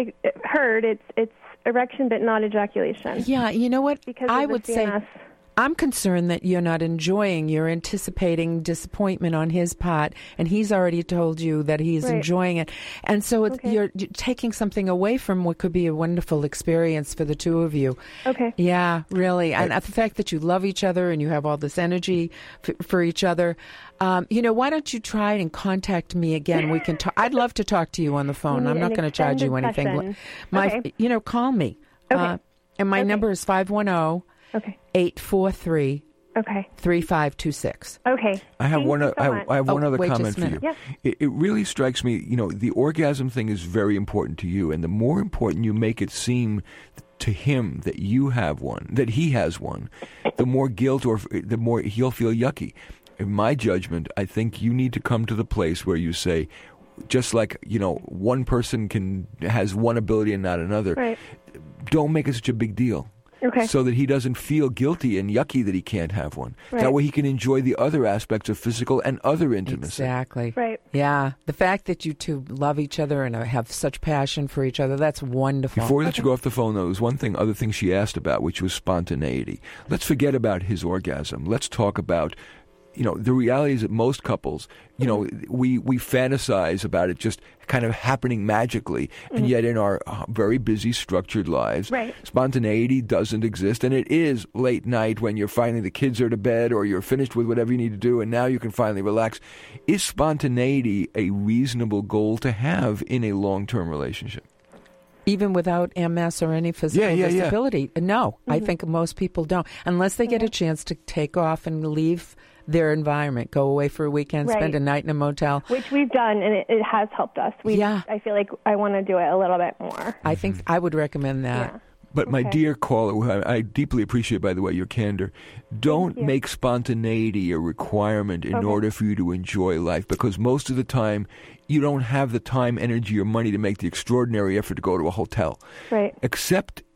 heard, it's it's erection but not ejaculation. Yeah, you know what? Because I of would the C N S. say I'm concerned that you're not enjoying. You're anticipating disappointment on his part, and he's already told you that he's right. enjoying it. And so it's, okay. you're, you're taking something away from what could be a wonderful experience for the two of you. Okay. Yeah, really. And the fact that you love each other and you have all this energy f- for each other. Um, you know, why don't you try and contact me again? We can talk. I'd love to talk to you on the phone. I'm not going to charge you anything. Session. My, okay. You know, call me. Okay. Uh, and my okay. number is five one zero Okay. eight four three Okay. three five two six. Okay. I have Thank one. you Uh, so I, much. I have one Oh, other wait just comment a for you. minute. Yeah. It, it really strikes me. You know, the orgasm thing is very important to you, and the more important you make it seem to him that you have one, that he has one, the more guilt or the more he'll feel yucky. In my judgment, I think you need to come to the place where you say, just like, you know, one person can has one ability and not another. Right. Don't make it such a big deal. Okay. So that he doesn't feel guilty and yucky that he can't have one. Right. That way he can enjoy the other aspects of physical and other intimacy. Exactly. Right. Yeah. The fact that you two love each other and have such passion for each other, that's wonderful. Before we let you go off the phone, though, there's one thing, other thing she asked about, which was spontaneity. Let's forget about his orgasm. Let's talk about, you know, the reality is that most couples, you know, we, we fantasize about it just kind of happening magically, and Mm-hmm. yet in our uh, very busy, structured lives, Right. spontaneity doesn't exist, and it is late night when you're finally, the kids are to bed, or you're finished with whatever you need to do, and now you can finally relax. Is spontaneity a reasonable goal to have in a long-term relationship? Even without M S or any physical Yeah, yeah, yeah. disability? No, I Mm-hmm. think most people don't. Unless they get a chance to take off and leave their environment, go away for a weekend, Right. spend a night in a motel. Which we've done, and it, it has helped us. We, Yeah. I feel like I want to do it a little bit more. I think I would recommend that. Yeah. But my Okay. dear caller, who I, I deeply appreciate, by the way, your candor, don't you. make spontaneity a requirement in Okay. order for you to enjoy life, because most of the time you don't have the time, energy, or money to make the extraordinary effort to go to a hotel. Right. Accept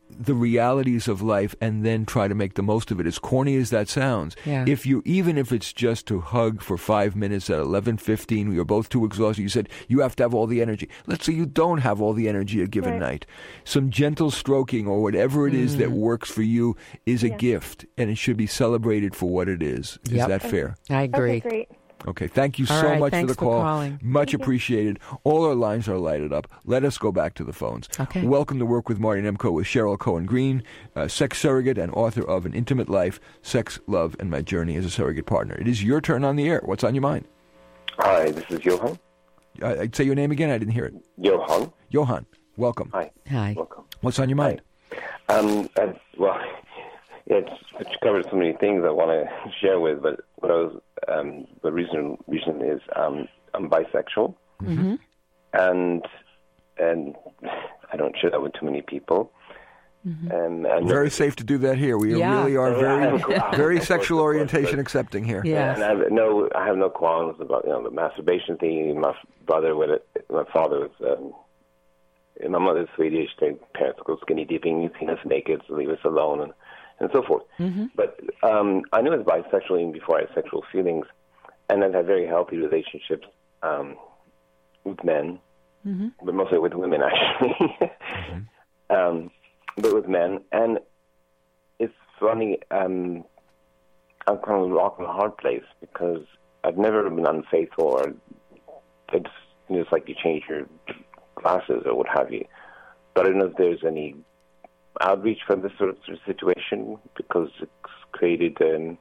the realities of life and then try to make the most of it. As corny as that sounds, Yeah. if you even if it's just to hug for five minutes at eleven fifteen, you're both too exhausted. You said you have to have all the energy. Let's say you don't have all the energy a given Right. night. Some gentle stroking or whatever it is that works for you is a Yeah. gift, and it should be celebrated for what it is. Is Yep. that fair? I agree. Okay, great. Okay, thank you All so right, much for thanks the for call. calling. Much appreciated. All our lines are lighted up. Let us go back to the phones. Okay. Welcome to Work with Marty Nemko with Cheryl Cohen Green, uh, sex surrogate and author of An Intimate Life, Sex, Love, and My Journey as a Surrogate Partner. It is your turn on the air. What's on your mind? Hi, this is Johan. Uh, I'd say your name again. I didn't hear it. Johan. Johan, welcome. Hi. Hi. Welcome. What's on your mind? Um, uh, well, it's, it's covered so many things I want to share with, but what I was, um, the reason reason is um, I'm bisexual, Mm-hmm. and and I don't share that with too many people. Mm-hmm. Um, and Very safe to do that here. We Yeah. really are very, Yeah. very Of course, sexual of course, orientation but- accepting here. Yeah. And I have no, I have no qualms about you know the masturbation thing. My brother with it, my father was. Um, and my mother's Swedish. Their parents go skinny dipping. You've seen us naked, so leave us alone, and, and so forth. Mm-hmm. But um, I knew I was bisexual even before I had sexual feelings, and I've had very healthy relationships um, with men, Mm-hmm. but mostly with women actually. Mm-hmm. um, but with men, and it's funny. Um, I'm kind of a rock and a hard place because I've never been unfaithful, or it's just like you change your glasses or what have you. But I don't know if there's any outreach for this sort of situation because it's created. Um,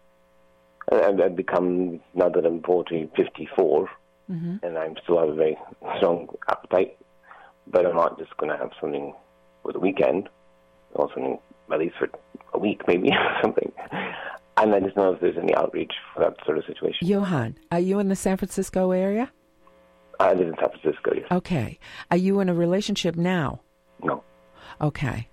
I've, I've become, now that I'm forty, fifty-four, Mm-hmm. and I'm still have a very strong appetite, but I'm not just going to have something for the weekend, or something at least for a week maybe, or something. And I just know if there's any outreach for that sort of situation. Johan, are you in the San Francisco area? I live in San Francisco, yes. Okay. Are you in a relationship now? No. Okay.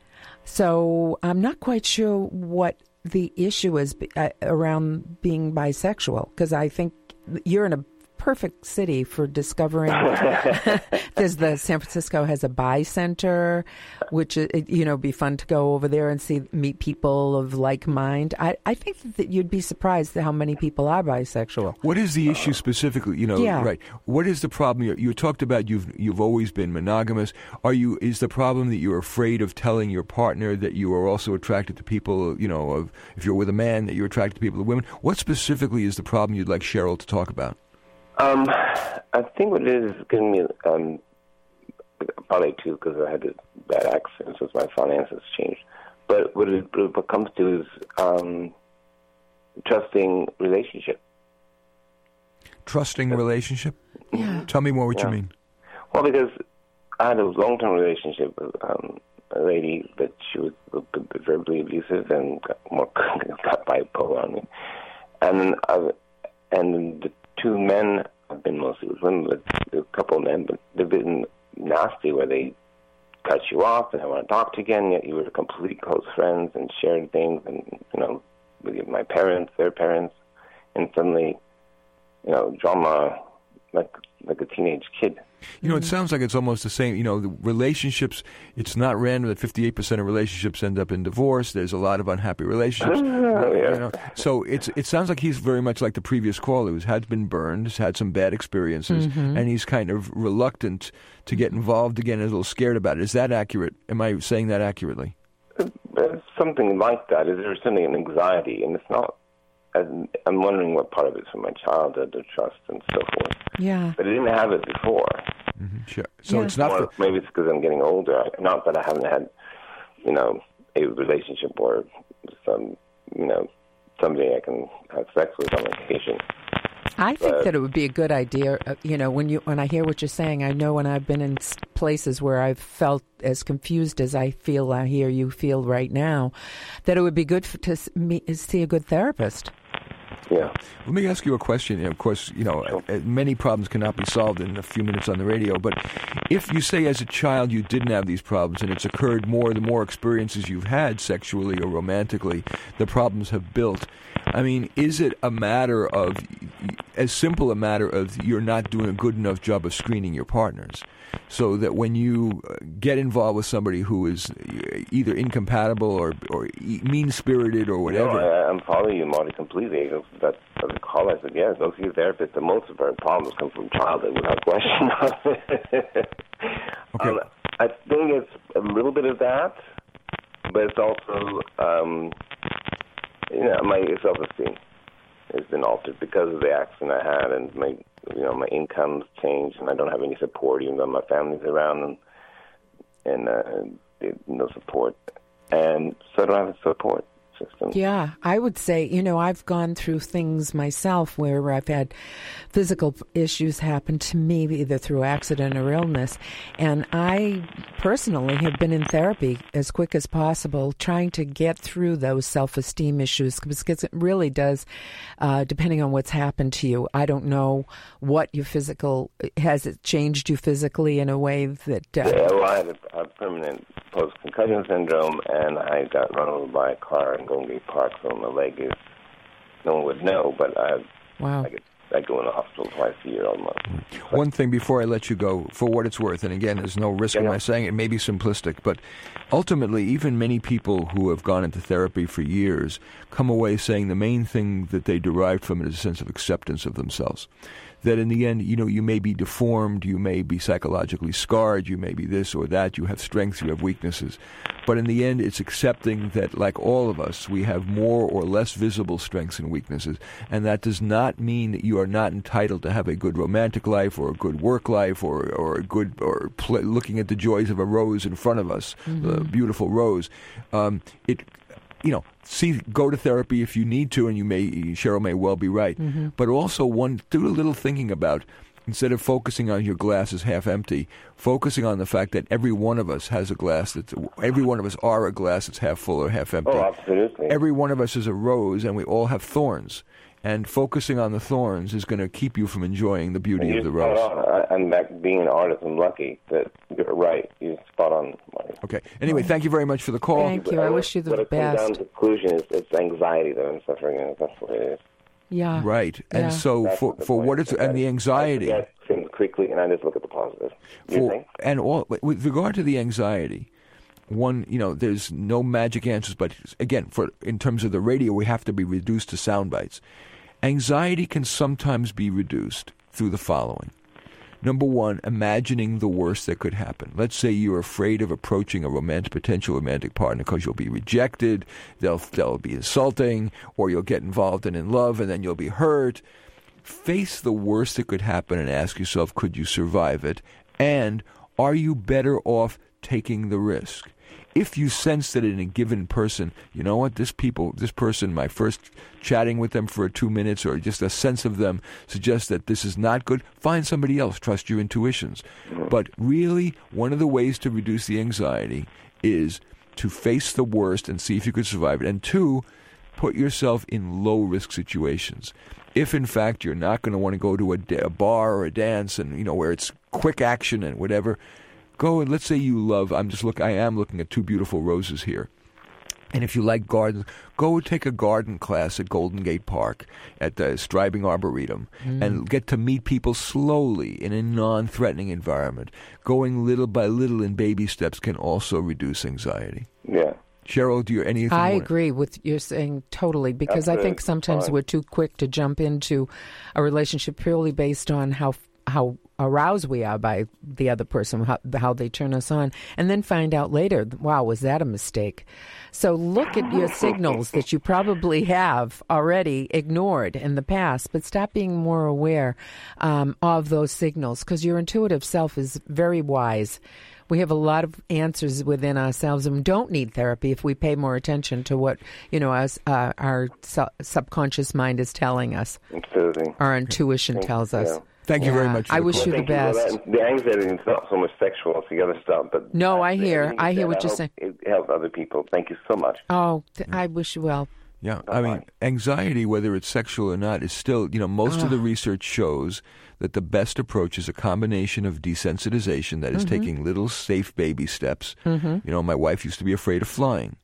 So I'm not quite sure what the issue is uh, around being bisexual, because I think you're in a perfect city for discovering. There's the San Francisco has a bi center, which it, you know be fun to go over there and see meet people of like mind. I I think that you'd be surprised at how many people are bisexual. What is the issue specifically? You know, Yeah. right? What is the problem? You, you talked about you've you've always been monogamous. Are you? Is the problem that you're afraid of telling your partner that you are also attracted to people? You know, of if you're with a man that you're attracted to people, of women. What specifically is the problem you'd like Cheryl to talk about? Um, I think what it is giving me, um, probably too, because I had a bad accident since my finances changed. But what it, what comes to is um, trusting relationship. Trusting relationship? Yeah. Tell me more what Yeah. you mean. Well, because I had a long-term relationship with um, a lady, but she was a bit verbally abusive and got more got bipolar on me. And then I, and the two men have been mostly with women, but a couple of men, but they've been nasty where they cut you off and I want to talk to you again, yet you were complete close friends and shared things and, you know, with my parents, their parents, and suddenly, you know, drama like like a teenage kid. You know, it sounds like it's almost the same. You know, the relationships, it's not random that fifty-eight percent of relationships end up in divorce. There's a lot of unhappy relationships. Oh, yeah. You know, so it's it sounds like he's very much like the previous caller who's had been burned, has had some bad experiences, Mm-hmm. and he's kind of reluctant to get involved again, a little scared about it. Is that accurate? Am I saying that accurately? There's something like that. Is there certainly an anxiety, and it's not. I'm I'm wondering what part of it's from my childhood, the trust and so forth. Yeah. But I didn't have it before. Mm-hmm. Sure. So Yeah. it's not. Or For, maybe it's because I'm getting older. I- Not that I haven't had, you know, a relationship or some, you know, somebody I can have sex with on occasion. I think But- that it would be a good idea. Uh, you know, when you when I hear what you're saying, I know when I've been in s- places where I've felt as confused as I feel I hear you feel right now, that it would be good for, to s- me, see a good therapist. Yeah. Let me ask you a question. Of course, you know, uh, many problems cannot be solved in a few minutes on the radio, but if you say as a child you didn't have these problems and it's occurred more, the more experiences you've had sexually or romantically, the problems have built. I mean, is it a matter of, as simple a matter of you're not doing a good enough job of screening your partners? So that when you get involved with somebody who is either incompatible or, or mean-spirited or whatever. No, I, I'm following you, Marty, completely. That's the call I said, yes, go see a therapist. The most of our problems come from childhood, without question. Okay. Um, I think it's a little bit of that, but it's also, um, you know, my self-esteem has been altered because of the accident I had, and my, you know, my income's changed, and I don't have any support, even though my family's around, and and uh, no support, and so I don't have a support system. Yeah, I would say, you know, I've gone through things myself where I've had physical issues happen to me, either through accident or illness, and I personally have been in therapy as quick as possible, trying to get through those self-esteem issues, because it really does, uh, depending on what's happened to you. I don't know what your physical, has it changed you physically in a way that... Uh, yeah, well, I had a, a permanent post-concussion syndrome, and I got run over by a car in Golden Gate Park, so my leg is, no one would know, but I, wow. I, get, I go in the hospital twice a year almost. One thing before I let you go, for what it's worth, and again, there's no risk in my saying it, may be simplistic, but ultimately, even many people who have gone into therapy for years come away saying the main thing that they derived from it is a sense of acceptance of themselves. That in the end, you know, you may be deformed, you may be psychologically scarred, you may be this or that, you have strengths, you have weaknesses. But in the end, it's accepting that, like all of us, we have more or less visible strengths and weaknesses. And that does not mean that you are not entitled to have a good romantic life or a good work life or, or a good, or pl- looking at the joys of a rose in front of us, mm-hmm. the beautiful rose. Um, it You know, see, go to therapy if you need to, and you may, Cheryl may well be right. Mm-hmm. But also, one, do a little thinking about, instead of focusing on your glass as half empty, focusing on the fact that every one of us has a glass that's, every one of us are a glass that's half full or half empty. Oh, absolutely. Every one of us is a rose, and we all have thorns. And focusing on the thorns is going to keep you from enjoying the beauty of the rose. And that being an artist, I'm lucky that you're right. You're spot on, Marty. Okay. Anyway, thank you very much for the call. Thank you. I, I wish you the what best. What it comes down to the conclusion is it's anxiety that I'm suffering, and that's what it is. Yeah. Right. And yeah. so That's for for what it's, and the anxiety. I forget things quickly, and I just look at the positive. For, and all, with regard to the anxiety, one, you know, there's no magic answers, but again, for in terms of the radio, we have to be reduced to sound bites. Anxiety can sometimes be reduced through the following. Number one, imagining the worst that could happen. Let's say you're afraid of approaching a romantic, potential romantic partner because you'll be rejected, they'll, they'll be insulting, or you'll get involved and in love and then you'll be hurt. Face the worst that could happen and ask yourself, could you survive it? And are you better off taking the risk? If you sense that in a given person, you know what, this people, this person, my first chatting with them for two minutes or just a sense of them suggests that this is not good, find somebody else, trust your intuitions. But really, one of the ways to reduce the anxiety is to face the worst and see if you could survive it. And two, put yourself in low-risk situations. If, in fact, you're not going to want to go to a, a bar or a dance and, you know, where it's quick action and whatever, go and let's say you love, I'm just look, I am looking at two beautiful roses here. And if you like gardens, go take a garden class at Golden Gate Park at the Stribing Arboretum mm. and get to meet people slowly in a non-threatening environment. Going little by little in baby steps can also reduce anxiety. Yeah. Cheryl, do you anything? I more? agree with you saying totally, because That's I think sometimes fine. we're too quick to jump into a relationship purely based on how how aroused we are by the other person, how, how they turn us on, and then find out later, wow, was that a mistake? So look at your signals that you probably have already ignored in the past, but stop being more aware um, of those signals, because your intuitive self is very wise. We have a lot of answers within ourselves and don't need therapy if we pay more attention to what, you know, as, uh, our su- subconscious mind is telling us. Absolutely. Our intuition Thank tells you. us. Yeah. Thank you yeah. very much. For I the wish call. you the Thank best. You the anxiety is not so much sexual, it's the other stuff. But No, I hear. I hear what I you're saying. It helps other people. Thank you so much. Oh, th- I wish you well. Yeah, I mean, anxiety, whether it's sexual or not, is still, you know, most oh. of the research shows that the best approach is a combination of desensitization, that is Mm-hmm. taking little safe baby steps. Mm-hmm. You know, my wife used to be afraid of flying.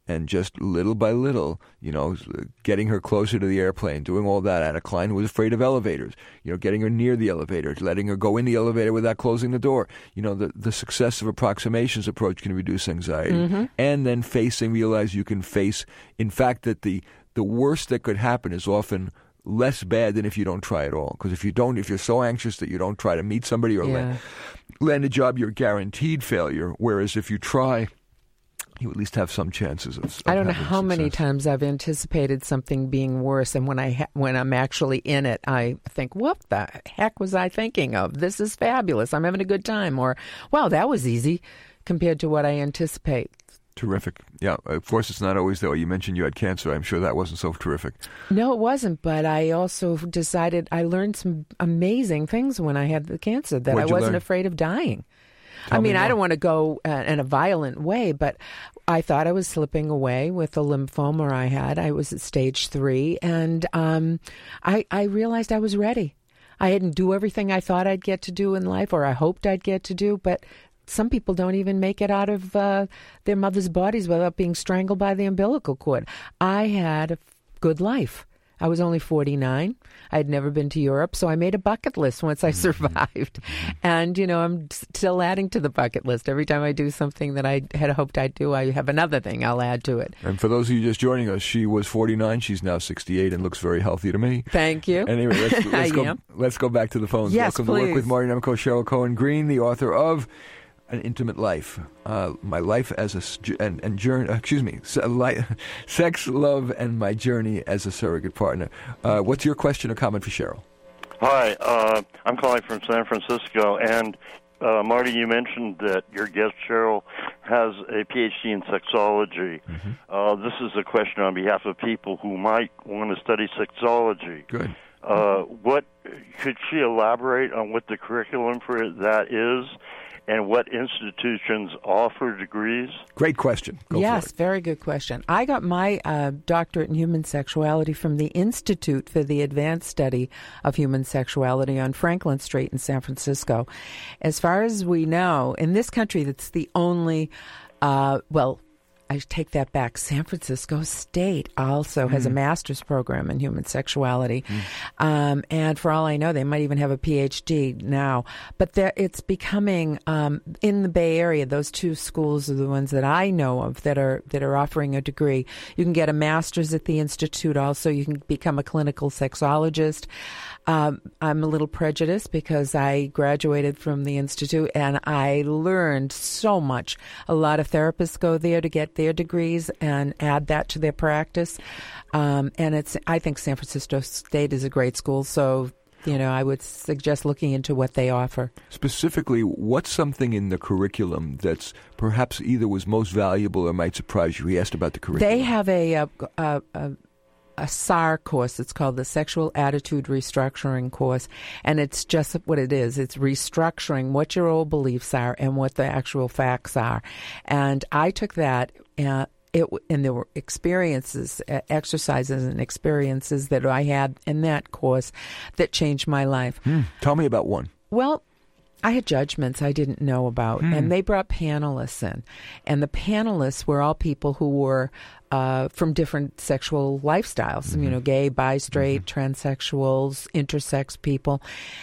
and just little by little, you know, getting her closer to the airplane, doing all that. I had a client who was afraid of elevators, you know, getting her near the elevator, letting her go in the elevator without closing the door. You know, the, the successive approximations approach can reduce anxiety. Mm-hmm. And then facing, realize you can face, in fact, that the, the worst that could happen is often less bad than if you don't try at all. Because if you don't, if you're so anxious that you don't try to meet somebody or Yeah. land, land a job, you're guaranteed failure. Whereas if you try, you at least have some chances of, of I don't know having how many success. times I've anticipated something being worse, and when I ha- when I'm actually in it, I think, "What the heck was I thinking of? This is fabulous. I'm having a good time." Or, "Wow, that was easy," compared to what I anticipate. Terrific. Yeah, of course, it's not always, though. You mentioned you had cancer. I'm sure that wasn't so terrific. No, it wasn't. But I also decided I learned some amazing things when I had the cancer, that What'd I you wasn't learn? afraid of dying. Tell I me mean, I more. don't want to go uh, in a violent way, but I thought I was slipping away with the lymphoma I had. I was at stage three, and um, I, I realized I was ready. I didn't do everything I thought I'd get to do in life, or I hoped I'd get to do, but some people don't even make it out of uh, their mother's bodies without being strangled by the umbilical cord. I had a good life. I was only forty-nine. I had never been to Europe, so I made a bucket list once I survived. And, you know, I'm still adding to the bucket list. Every time I do something that I had hoped I'd do, I have another thing I'll add to it. And for those of you just joining us, she was forty-nine. She's now sixty-eight and looks very healthy to me. Thank you. Anyway, let's, let's, I go, am. let's go back to the phones. Yes, Welcome to Work with please. Marty Nemko, Cheryl Cohen-Green, the author of An Intimate Life, uh, My Life as a s- and, and journey. Uh, excuse me, se- li- Sex, Love, and My Journey as a Surrogate Partner. Uh, what's your question or comment for Cheryl? Hi, uh, I'm calling from San Francisco, and uh, Marty, you mentioned that your guest Cheryl has a P H D in sexology. Mm-hmm. Uh, this is a question on behalf of people who might want to study sexology. Good. Uh, what could she elaborate on what the curriculum for that is, and what institutions offer degrees? Great question. Go yes, for it. very good question. I got my uh, doctorate in human sexuality from the Institute for the Advanced Study of Human Sexuality on Franklin Street in San Francisco. As far as we know, in this country, that's the only, uh, well, I take that back. San Francisco State also mm. has a master's program in human sexuality. Mm. Um, and for all I know, they might even have a P H D now. But there, it's becoming, um, in the Bay Area, those two schools are the ones that I know of that are that are offering a degree. You can get a master's at the Institute also. You can become a clinical sexologist. Um, I'm a little prejudiced because I graduated from the Institute and I learned so much. A lot of therapists go there to get their degrees and add that to their practice. Um, and it's, I think San Francisco State is a great school, so, you know, I would suggest looking into what they offer. Specifically, what's something in the curriculum that's perhaps either was most valuable or might surprise you? He asked about the curriculum. They have a, a, a, a a S A R course. It's called the Sexual Attitude Restructuring course, and it's just what it is. It's restructuring what your old beliefs are and what the actual facts are. And I took that, uh, it, and there were experiences, uh, exercises and experiences that I had in that course that changed my life. Hmm. Tell me about one. Well, I had judgments I didn't know about, hmm. and they brought panelists in. And the panelists were all people who were uh, from different sexual lifestyles, mm-hmm. you know, gay, bi, straight, mm-hmm. transsexuals, intersex people.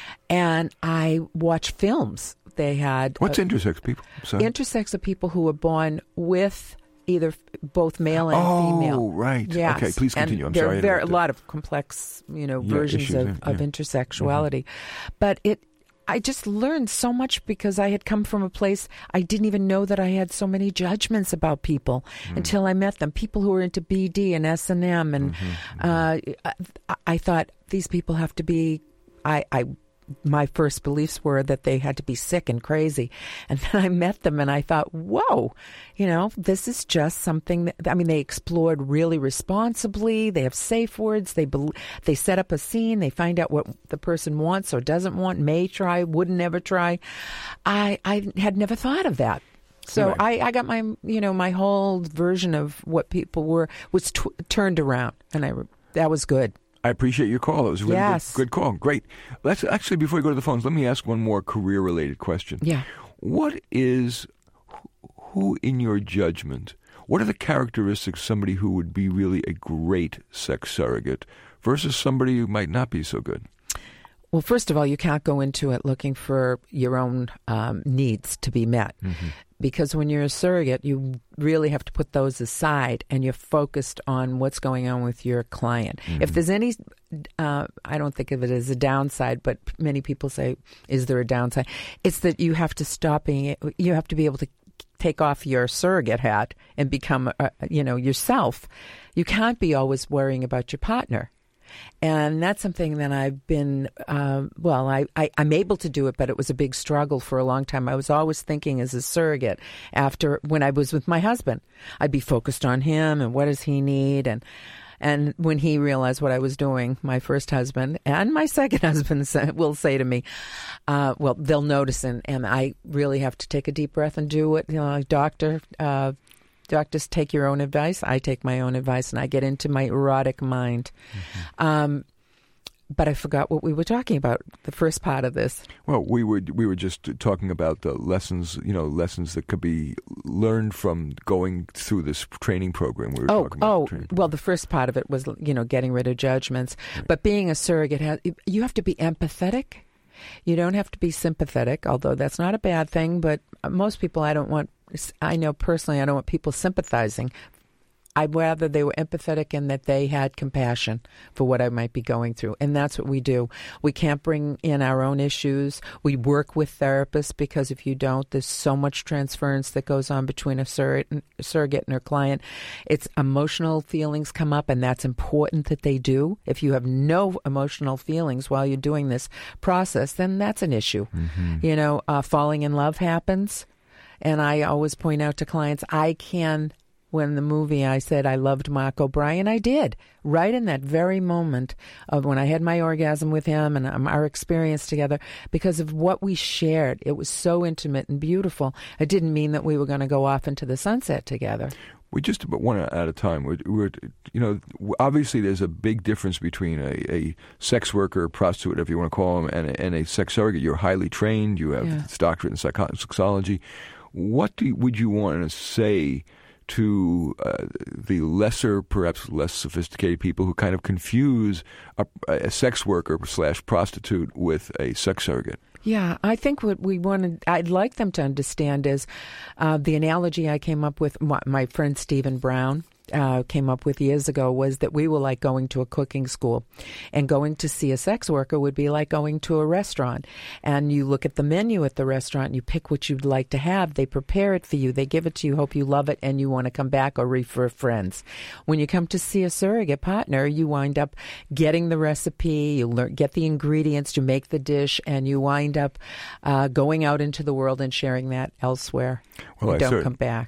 And I watched films. They had... What's uh, intersex people? Sorry. Intersex are people who were born with either f- both male and oh, female. Oh, right. Yes. Okay, please continue. And I'm there sorry. are very, a lot of complex, you know, yeah, versions issues, of, yeah. of intersexuality. Mm-hmm. But it... I just learned so much because I had come from a place I didn't even know that I had so many judgments about people mm. until I met them. People who were into B D and S and M, and mm-hmm, mm-hmm. Uh, I, I thought these people have to be. I, I my first beliefs were that they had to be sick and crazy, and then I met them and I thought, whoa, you know, this is just something that, I mean, they explored really responsibly. They have safe words. They be, they set up a scene. They find out what the person wants or doesn't want, may try, would never try. I I had never thought of that. So right. I, I got my, you know, my whole version of what people were was tw- turned around, and I that was good. I appreciate your call. It was a really yes. good, good call. Great. Let's actually, before we go to the phones, let me ask one more career-related question. Yeah. What is, who in your judgment, What are the characteristics of somebody who would be really a great sex surrogate versus somebody who might not be so good? Well, first of all, you can't go into it looking for your own um, needs to be met. Mm-hmm. Because when you're a surrogate, you really have to put those aside and you're focused on what's going on with your client. Mm-hmm. If there's any, uh, I don't think of it as a downside, but many people say, is there a downside? It's that you have to stop being, you have to be able to take off your surrogate hat and become, uh, you know, yourself. You can't be always worrying about your partner. And that's something that I've been, uh, well, I, I, I'm able to do it, but it was a big struggle for a long time. I was always thinking as a surrogate after, when I was with my husband, I'd be focused on him and what does he need. And and when he realized what I was doing, my first husband and my second husband say, will say to me, uh, well, they'll notice, and, and I really have to take a deep breath and do what, you know, doctor, uh, Doctors take your own advice. I take my own advice, and I get into my erotic mind. Mm-hmm. Um, but I forgot what we were talking about, the first part of this. Well, we were we were just talking about the lessons, you know, lessons that could be learned from going through this training program. We were oh, talking about oh, the training well, the first part of it was, you know, getting rid of judgments. Right. But being a surrogate, has, you have to be empathetic. You don't have to be sympathetic, although that's not a bad thing. But most people, I don't want. I know personally, I don't want people sympathizing. I'd rather they were empathetic and that they had compassion for what I might be going through. And that's what we do. We can't bring in our own issues. We work with therapists because if you don't, there's so much transference that goes on between a surrogate and, a surrogate and her client. It's emotional feelings come up, and that's important that they do. If you have no emotional feelings while you're doing this process, then that's an issue. Mm-hmm. You know, uh, falling in love happens. And I always point out to clients, I can... When the movie I said I loved Mark O'Brien, I did. Right in that very moment of when I had my orgasm with him and um, our experience together, because of what we shared. It was so intimate and beautiful. It didn't mean that we were going to go off into the sunset together. We just about one at a time. We're, we're, you know, obviously there's a big difference between a, a sex worker, prostitute, whatever you want to call them, and a, and a sex surrogate. You're highly trained. You have yeah. this doctorate in psycho- sexology. What do you, would you want to say to uh, the lesser, perhaps less sophisticated people who kind of confuse a, a sex worker slash prostitute with a sex surrogate? Yeah, I think what we wanted, I'd like them to understand is uh, the analogy I came up with, my, my friend Stephen Brown uh, came up with years ago, was that we were like going to a cooking school, and going to see a sex worker would be like going to a restaurant. And you look at the menu at the restaurant and you pick what you'd like to have. They prepare it for you. They give it to you, hope you love it, and you want to come back or refer friends. When you come to see a surrogate partner, you wind up getting the recipe, you learn, get the ingredients to make the dish, and you wind up uh, going out into the world and sharing that elsewhere. Well, you I don't cer- come back.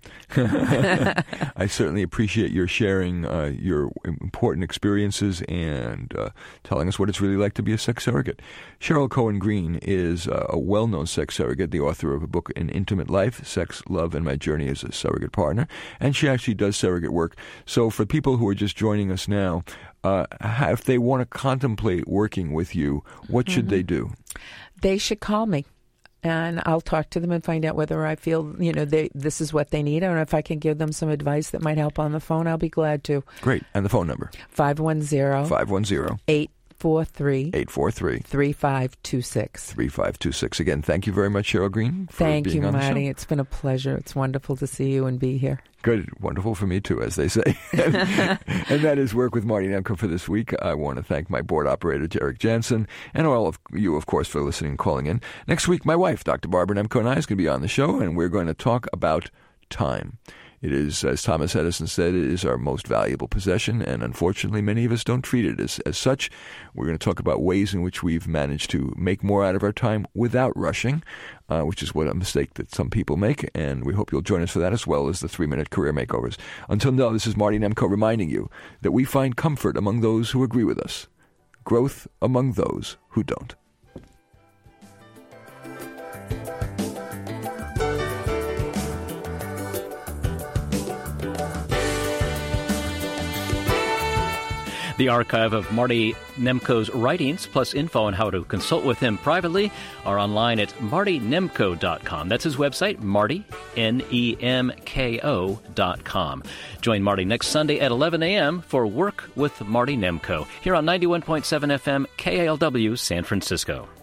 I certainly appreciate your sharing uh, your important experiences and uh, telling us what it's really like to be a sex surrogate. Cheryl Cohen Green is uh, a well-known sex surrogate, the author of a book, An Intimate Life, Sex, Love, and My Journey as a Surrogate Partner, and she actually does surrogate work. So for people who are just joining us now, uh, if they want to contemplate working with you, what should mm-hmm. they do? They should call me. And I'll talk to them and find out whether I feel, you know, they this is what they need. Or if I can give them some advice that might help on the phone, I'll be glad to. Great. And the phone number? five one zero five one zero eight four three eight four three three five two six three five two six. Again, thank you very much, Cheryl Green, for Thank being you, on the show. Marty. It's been a pleasure. It's wonderful to see you and be here. Good. Wonderful for me, too, as they say. and, and that is Work with Marty Nemko for this week. I want to thank my board operator, Derek Jansen, and all of you, of course, for listening and calling in. Next week, my wife, Doctor Barbara Nemko, and I is going to be on the show, and we're going to talk about time. It is, as Thomas Edison said, it is our most valuable possession, and unfortunately many of us don't treat it as, as such. We're going to talk about ways in which we've managed to make more out of our time without rushing, uh, which is what a mistake that some people make, and we hope you'll join us for that as well as the three-minute career makeovers. Until now, this is Marty Nemko reminding you that we find comfort among those who agree with us, growth among those who don't. The archive of Marty Nemco's writings, plus info on how to consult with him privately, are online at marty nemco dot com. That's his website, Marty, N E M K O dot com. Join Marty next Sunday at eleven a.m. for Work with Marty Nemco, here on ninety-one point seven F M K A L W San Francisco.